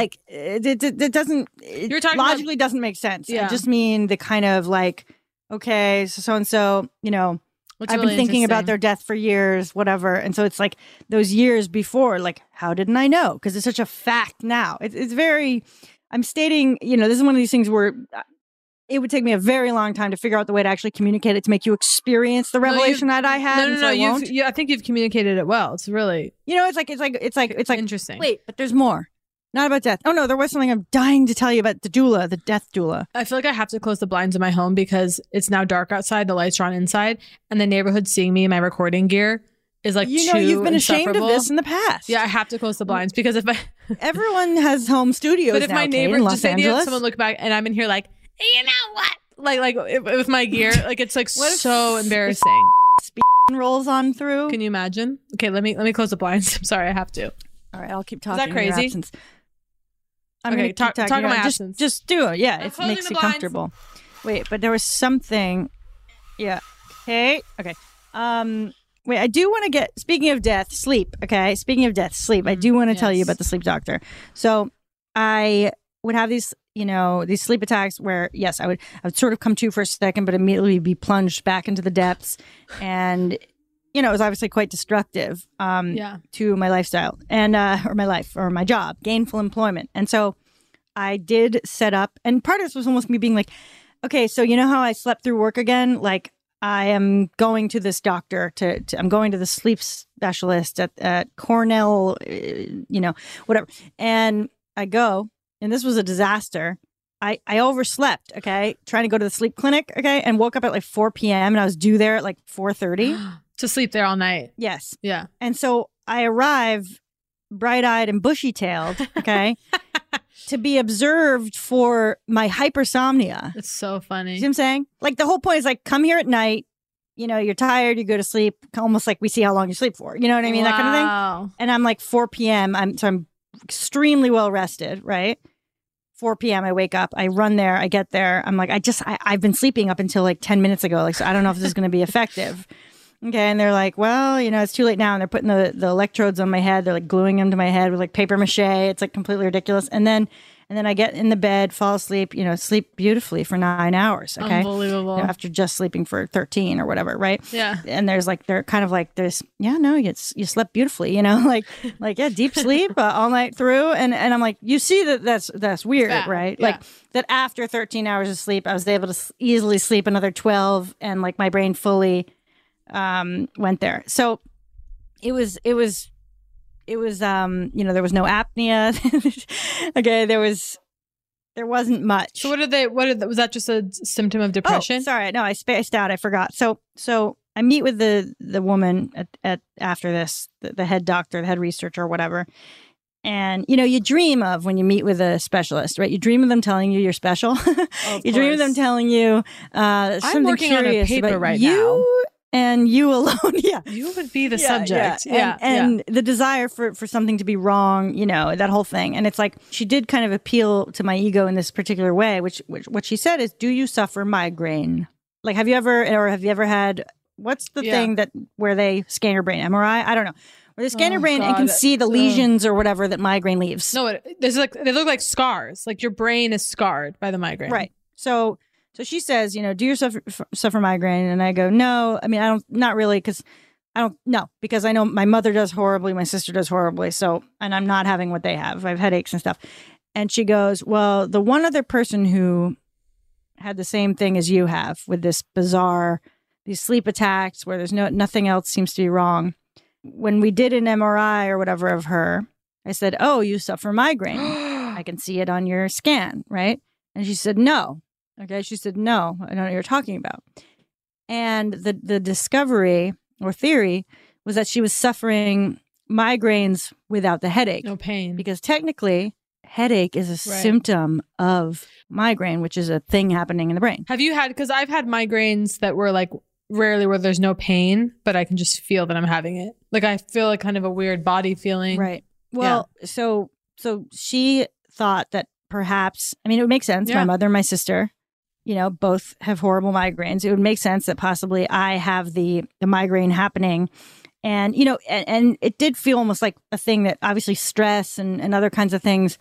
it doesn't. It logically doesn't make sense. Yeah. I just mean the kind of like, okay, so and so, I've been thinking about their death for years, whatever. And so it's like those years before, like, how didn't I know? Because it's such a fact now. It's very, I'm stating, this is one of these things where it would take me a very long time to figure out the way to actually communicate it to make you experience the revelation that I had. No. I think you've communicated it well. It's really, it's like interesting. Wait, but there's more. Not about death. Oh no, there was something I'm dying to tell you about the doula, the death doula. I feel like I have to close the blinds in my home because it's now dark outside. The lights are on inside, and the neighborhood seeing me in my recording gear is like you've been ashamed of this in the past. Yeah, I have to close the blinds because if everyone has home studios, but if now, my neighbor in Los just say Angeles. someone look back and I'm in here like, you know what, like with my gear, like it's like so embarrassing. Rolls on through. Can you imagine? Okay, let me close the blinds. I'm sorry, I have to. All right, I'll keep talking. Is that crazy? In your absence. I'm okay, talk in my absence. Just do it. Yeah, it makes you comfortable. Wait, but there was something. Yeah. Okay. Wait, I do want to get, speaking of death, sleep. Okay. Speaking of death, sleep. I do want to tell you about the sleep doctor. So I would have these, these sleep attacks where, yes, I would sort of come to for a second, but immediately be plunged back into the depths. And, it was obviously quite destructive to my lifestyle and, or my life or my job, gainful employment. And so I did set up, and part of this was almost me being like, okay, so how I slept through work again? Like, I am going to this doctor I'm going to the sleep specialist at Cornell, whatever. And I go, and this was a disaster. I overslept, okay, trying to go to the sleep clinic, okay, and woke up at like 4 p.m. and I was due there at like 4:30. To sleep there all night. Yes. Yeah. And so I arrive bright-eyed and bushy-tailed, okay, to be observed for my hypersomnia. It's so funny. You see what I'm saying? Like, the whole point is like, come here at night, you're tired, you go to sleep, almost like we see how long you sleep for. You know what I mean? Wow. That kind of thing. And I'm like 4 p.m. I'm extremely well rested, right? 4 p.m. I wake up, I run there, I get there. I'm like, I've been sleeping up until like 10 minutes ago. Like, so I don't know if this is going to be effective. Okay. And they're like, well, it's too late now. And they're putting the electrodes on my head. They're like gluing them to my head with like paper mache. It's like completely ridiculous. And then I get in the bed, fall asleep, sleep beautifully for 9 hours. Okay. Unbelievable. After just sleeping for 13 or whatever. Right. Yeah. And they're kind of like, you slept beautifully, like, yeah, deep sleep all night through. And I'm like, you see that's weird, right? Yeah. Like that after 13 hours of sleep, I was able to easily sleep another 12 and like my brain fully went there. So it was there was no apnea. Okay, there wasn't much. So was that just a symptom of depression? Oh, sorry, no, I spaced out. I forgot. So I meet with the woman at after this, the head doctor, the head researcher, or whatever. And, you dream of when you meet with a specialist, right? You dream of them telling you you're special. You dream of them telling you something working on a paper about right you now. And you alone. Yeah. You would be the subject. And the desire for something to be wrong, that whole thing. And it's like, she did kind of appeal to my ego in this particular way, which what she said is, do you suffer migraine? Like, have you ever had, what's the thing where they scan your brain? MRI? I don't know. Where they scan your brain and can see the lesions or whatever that migraine leaves. No, they look like scars. Like your brain is scarred by the migraine. Right. So she says, do you suffer migraine? And I go, no. I mean, not really, because because I know my mother does horribly, my sister does horribly. So, and I'm not having what they have. I have headaches and stuff. And she goes, well, the one other person who had the same thing as you have with this bizarre, these sleep attacks where there's nothing else seems to be wrong. When we did an MRI or whatever of her, I said, oh, you suffer migraine. I can see it on your scan, right? And she said, no. Okay. She said, no, I don't know what you're talking about. And the discovery or theory was that she was suffering migraines without the headache. No pain. Because technically, headache is a symptom of migraine, which is a thing happening in the brain. Have you had, because I've had migraines that were like rarely where there's no pain, but I can just feel that I'm having it. Like I feel like kind of a weird body feeling. Right. Well, so she thought that perhaps, I mean, it would make sense. My mother and my sister, both have horrible migraines. It would make sense that possibly I have the migraine happening. And, and it did feel almost like a thing that obviously stress and other kinds of things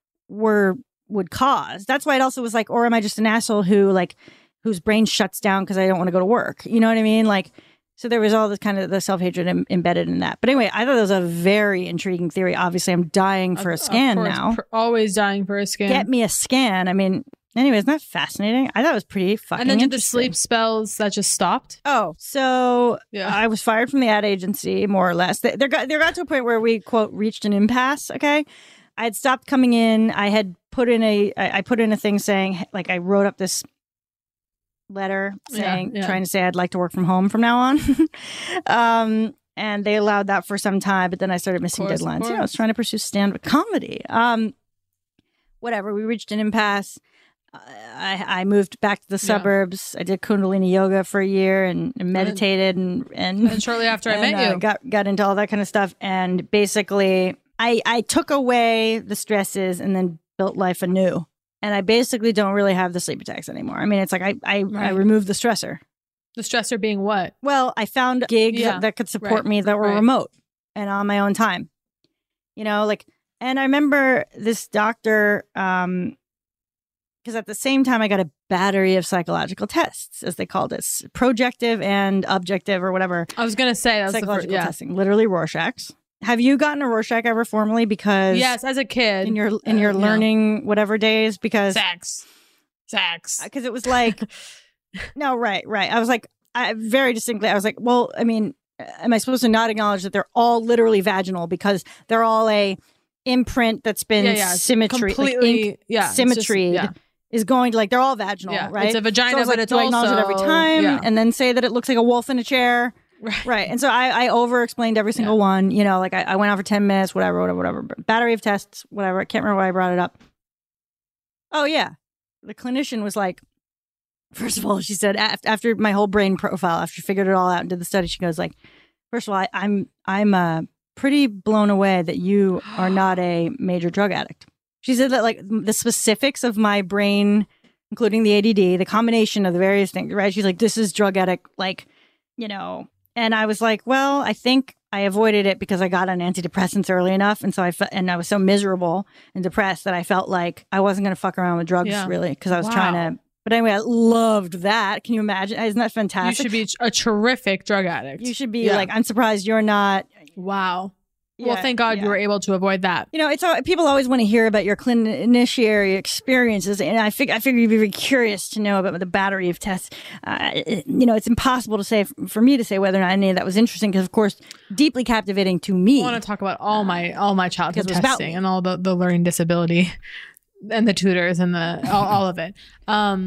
would cause. That's why it also was like, or am I just an asshole whose brain shuts down because I don't want to go to work? You know what I mean? Like, so there was all this kind of the self-hatred embedded in that. But anyway, I thought that was a very intriguing theory. Obviously, I'm dying for a scan now. Always dying for a scan. Get me a scan. I mean, anyway, isn't that fascinating? I thought it was pretty fucking And then did the sleep spells that just stopped? Oh, so I was fired from the ad agency, more or less. There got to a point where we, quote, reached an impasse, okay? I had stopped coming in. I had put in I put in a thing saying, like, I wrote up this letter saying, trying to say I'd like to work from home from now on. And they allowed that for some time, but then I started missing deadlines. I was trying to pursue stand-up comedy. Whatever, we reached an impasse. I moved back to the suburbs. I did Kundalini yoga for a year and meditated and shortly after I met you, got into all that kind of stuff. And basically, I took away the stresses and then built life anew. And I basically don't really have the sleep attacks anymore. I mean, it's like I removed the stressor. The stressor being what? Well, I found gigs that could support me that were remote and on my own time. And I remember this doctor, because at the same time, I got a battery of psychological tests, as they called it, projective and objective or whatever. I was going to say that was psychological testing, literally Rorschach's. Have you gotten a Rorschach ever formally? Because yes, as a kid in your learning whatever days, because sex, because it was like no, right. I was like, very distinctly, I was like, well, I mean, am I supposed to not acknowledge that they're all literally vaginal because they're all a imprint that's been completely symmetry is going to, like, they're all vaginal, right? It's a vagina, so but it's also, acknowledge it every time and then say that it looks like a wolf in a chair. Right. And so I over-explained every single one. Like I went on for 10 minutes, whatever. Battery of tests, whatever. I can't remember why I brought it up. Oh, yeah. The clinician was like, first of all, she said, after my whole brain profile, after she figured it all out and did the study, she goes like, first of all, I'm pretty blown away that you are not a major drug addict. She said that, like, the specifics of my brain, including the ADD, the combination of the various things, right? She's like, this is drug addict, like, and I was like, well, I think I avoided it because I got on antidepressants early enough. And so I was so miserable and depressed that I felt like I wasn't going to fuck around with drugs really, because I was trying to. But anyway, I loved that. Can you imagine? Isn't that fantastic? You should be a terrific drug addict. You should be like, I'm surprised you're not. Wow. Well, thank God you were able to avoid that. It's people always want to hear about your cliniciary experiences, and I figure you'd be very curious to know about the battery of tests. It's impossible to say for me to say whether or not any of that was interesting, because, of course, deeply captivating to me. I want to talk about all my childhood testing and all the learning disability and the tutors and all of it.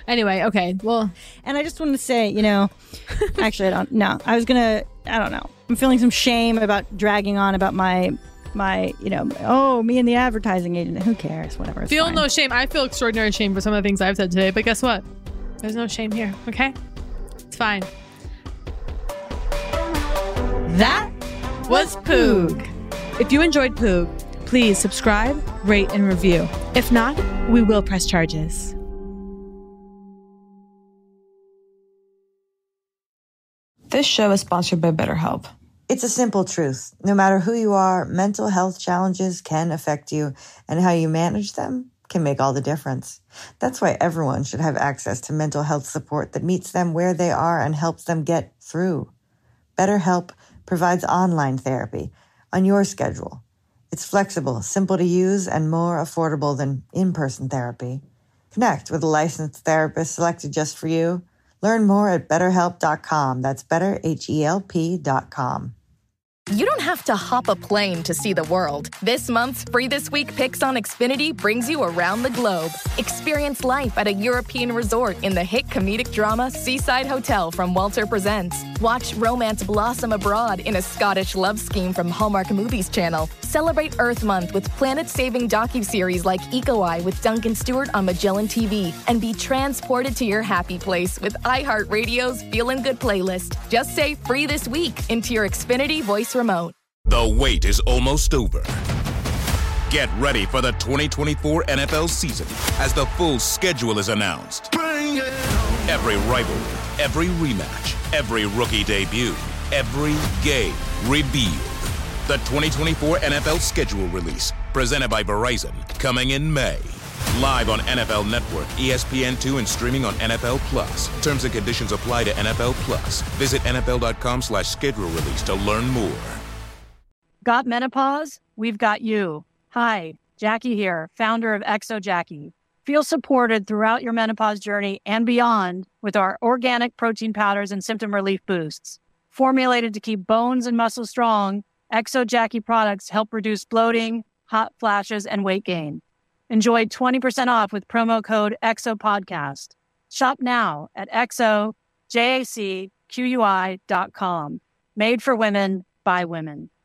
Anyway, okay. Well, and I just wanted to say, actually, I don't know. I don't know. I'm feeling some shame about dragging on about my, me and the advertising agent. Who cares? Whatever. Feel fine. No shame. I feel extraordinary shame for some of the things I've said today, but guess what? There's no shame here, okay? It's fine. That was Poog. If you enjoyed Poog, please subscribe, rate, and review. If not, we will press charges. This show is sponsored by BetterHelp. It's a simple truth. No matter who you are, mental health challenges can affect you, and how you manage them can make all the difference. That's why everyone should have access to mental health support that meets them where they are and helps them get through. BetterHelp provides online therapy on your schedule. It's flexible, simple to use, and more affordable than in-person therapy. Connect with a licensed therapist selected just for you. Learn more at BetterHelp.com. That's BetterHelp.com. You don't have to hop a plane to see the world. This month's Free This Week Picks on Xfinity brings you around the globe. Experience life at a European resort in the hit comedic drama Seaside Hotel from Walter Presents. Watch romance blossom abroad in a Scottish love scheme from Hallmark Movies Channel. Celebrate Earth Month with planet-saving docuseries like Eco-Eye with Duncan Stewart on Magellan TV. And be transported to your happy place with iHeartRadio's Feelin' Good playlist. Just say Free This Week into your Xfinity voice remote. The wait is almost over. Get ready for the 2024 NFL season as the full schedule is announced. Every rivalry, every rematch, every rookie debut, every game revealed. The 2024 NFL schedule release, presented by Verizon, coming in May. Live on NFL Network, ESPN2, and streaming on NFL Plus. Terms and conditions apply to NFL Plus. Visit NFL.com/schedule release to learn more. Got menopause? We've got you. Hi, Jackie here, founder of Exo Jackie. Feel supported throughout your menopause journey and beyond with our organic protein powders and symptom relief boosts. Formulated to keep bones and muscles strong, Exo Jackie products help reduce bloating, hot flashes, and weight gain. Enjoy 20% off with promo code EXOPODCAST. Shop now at exojacqui.com. Made for women by women.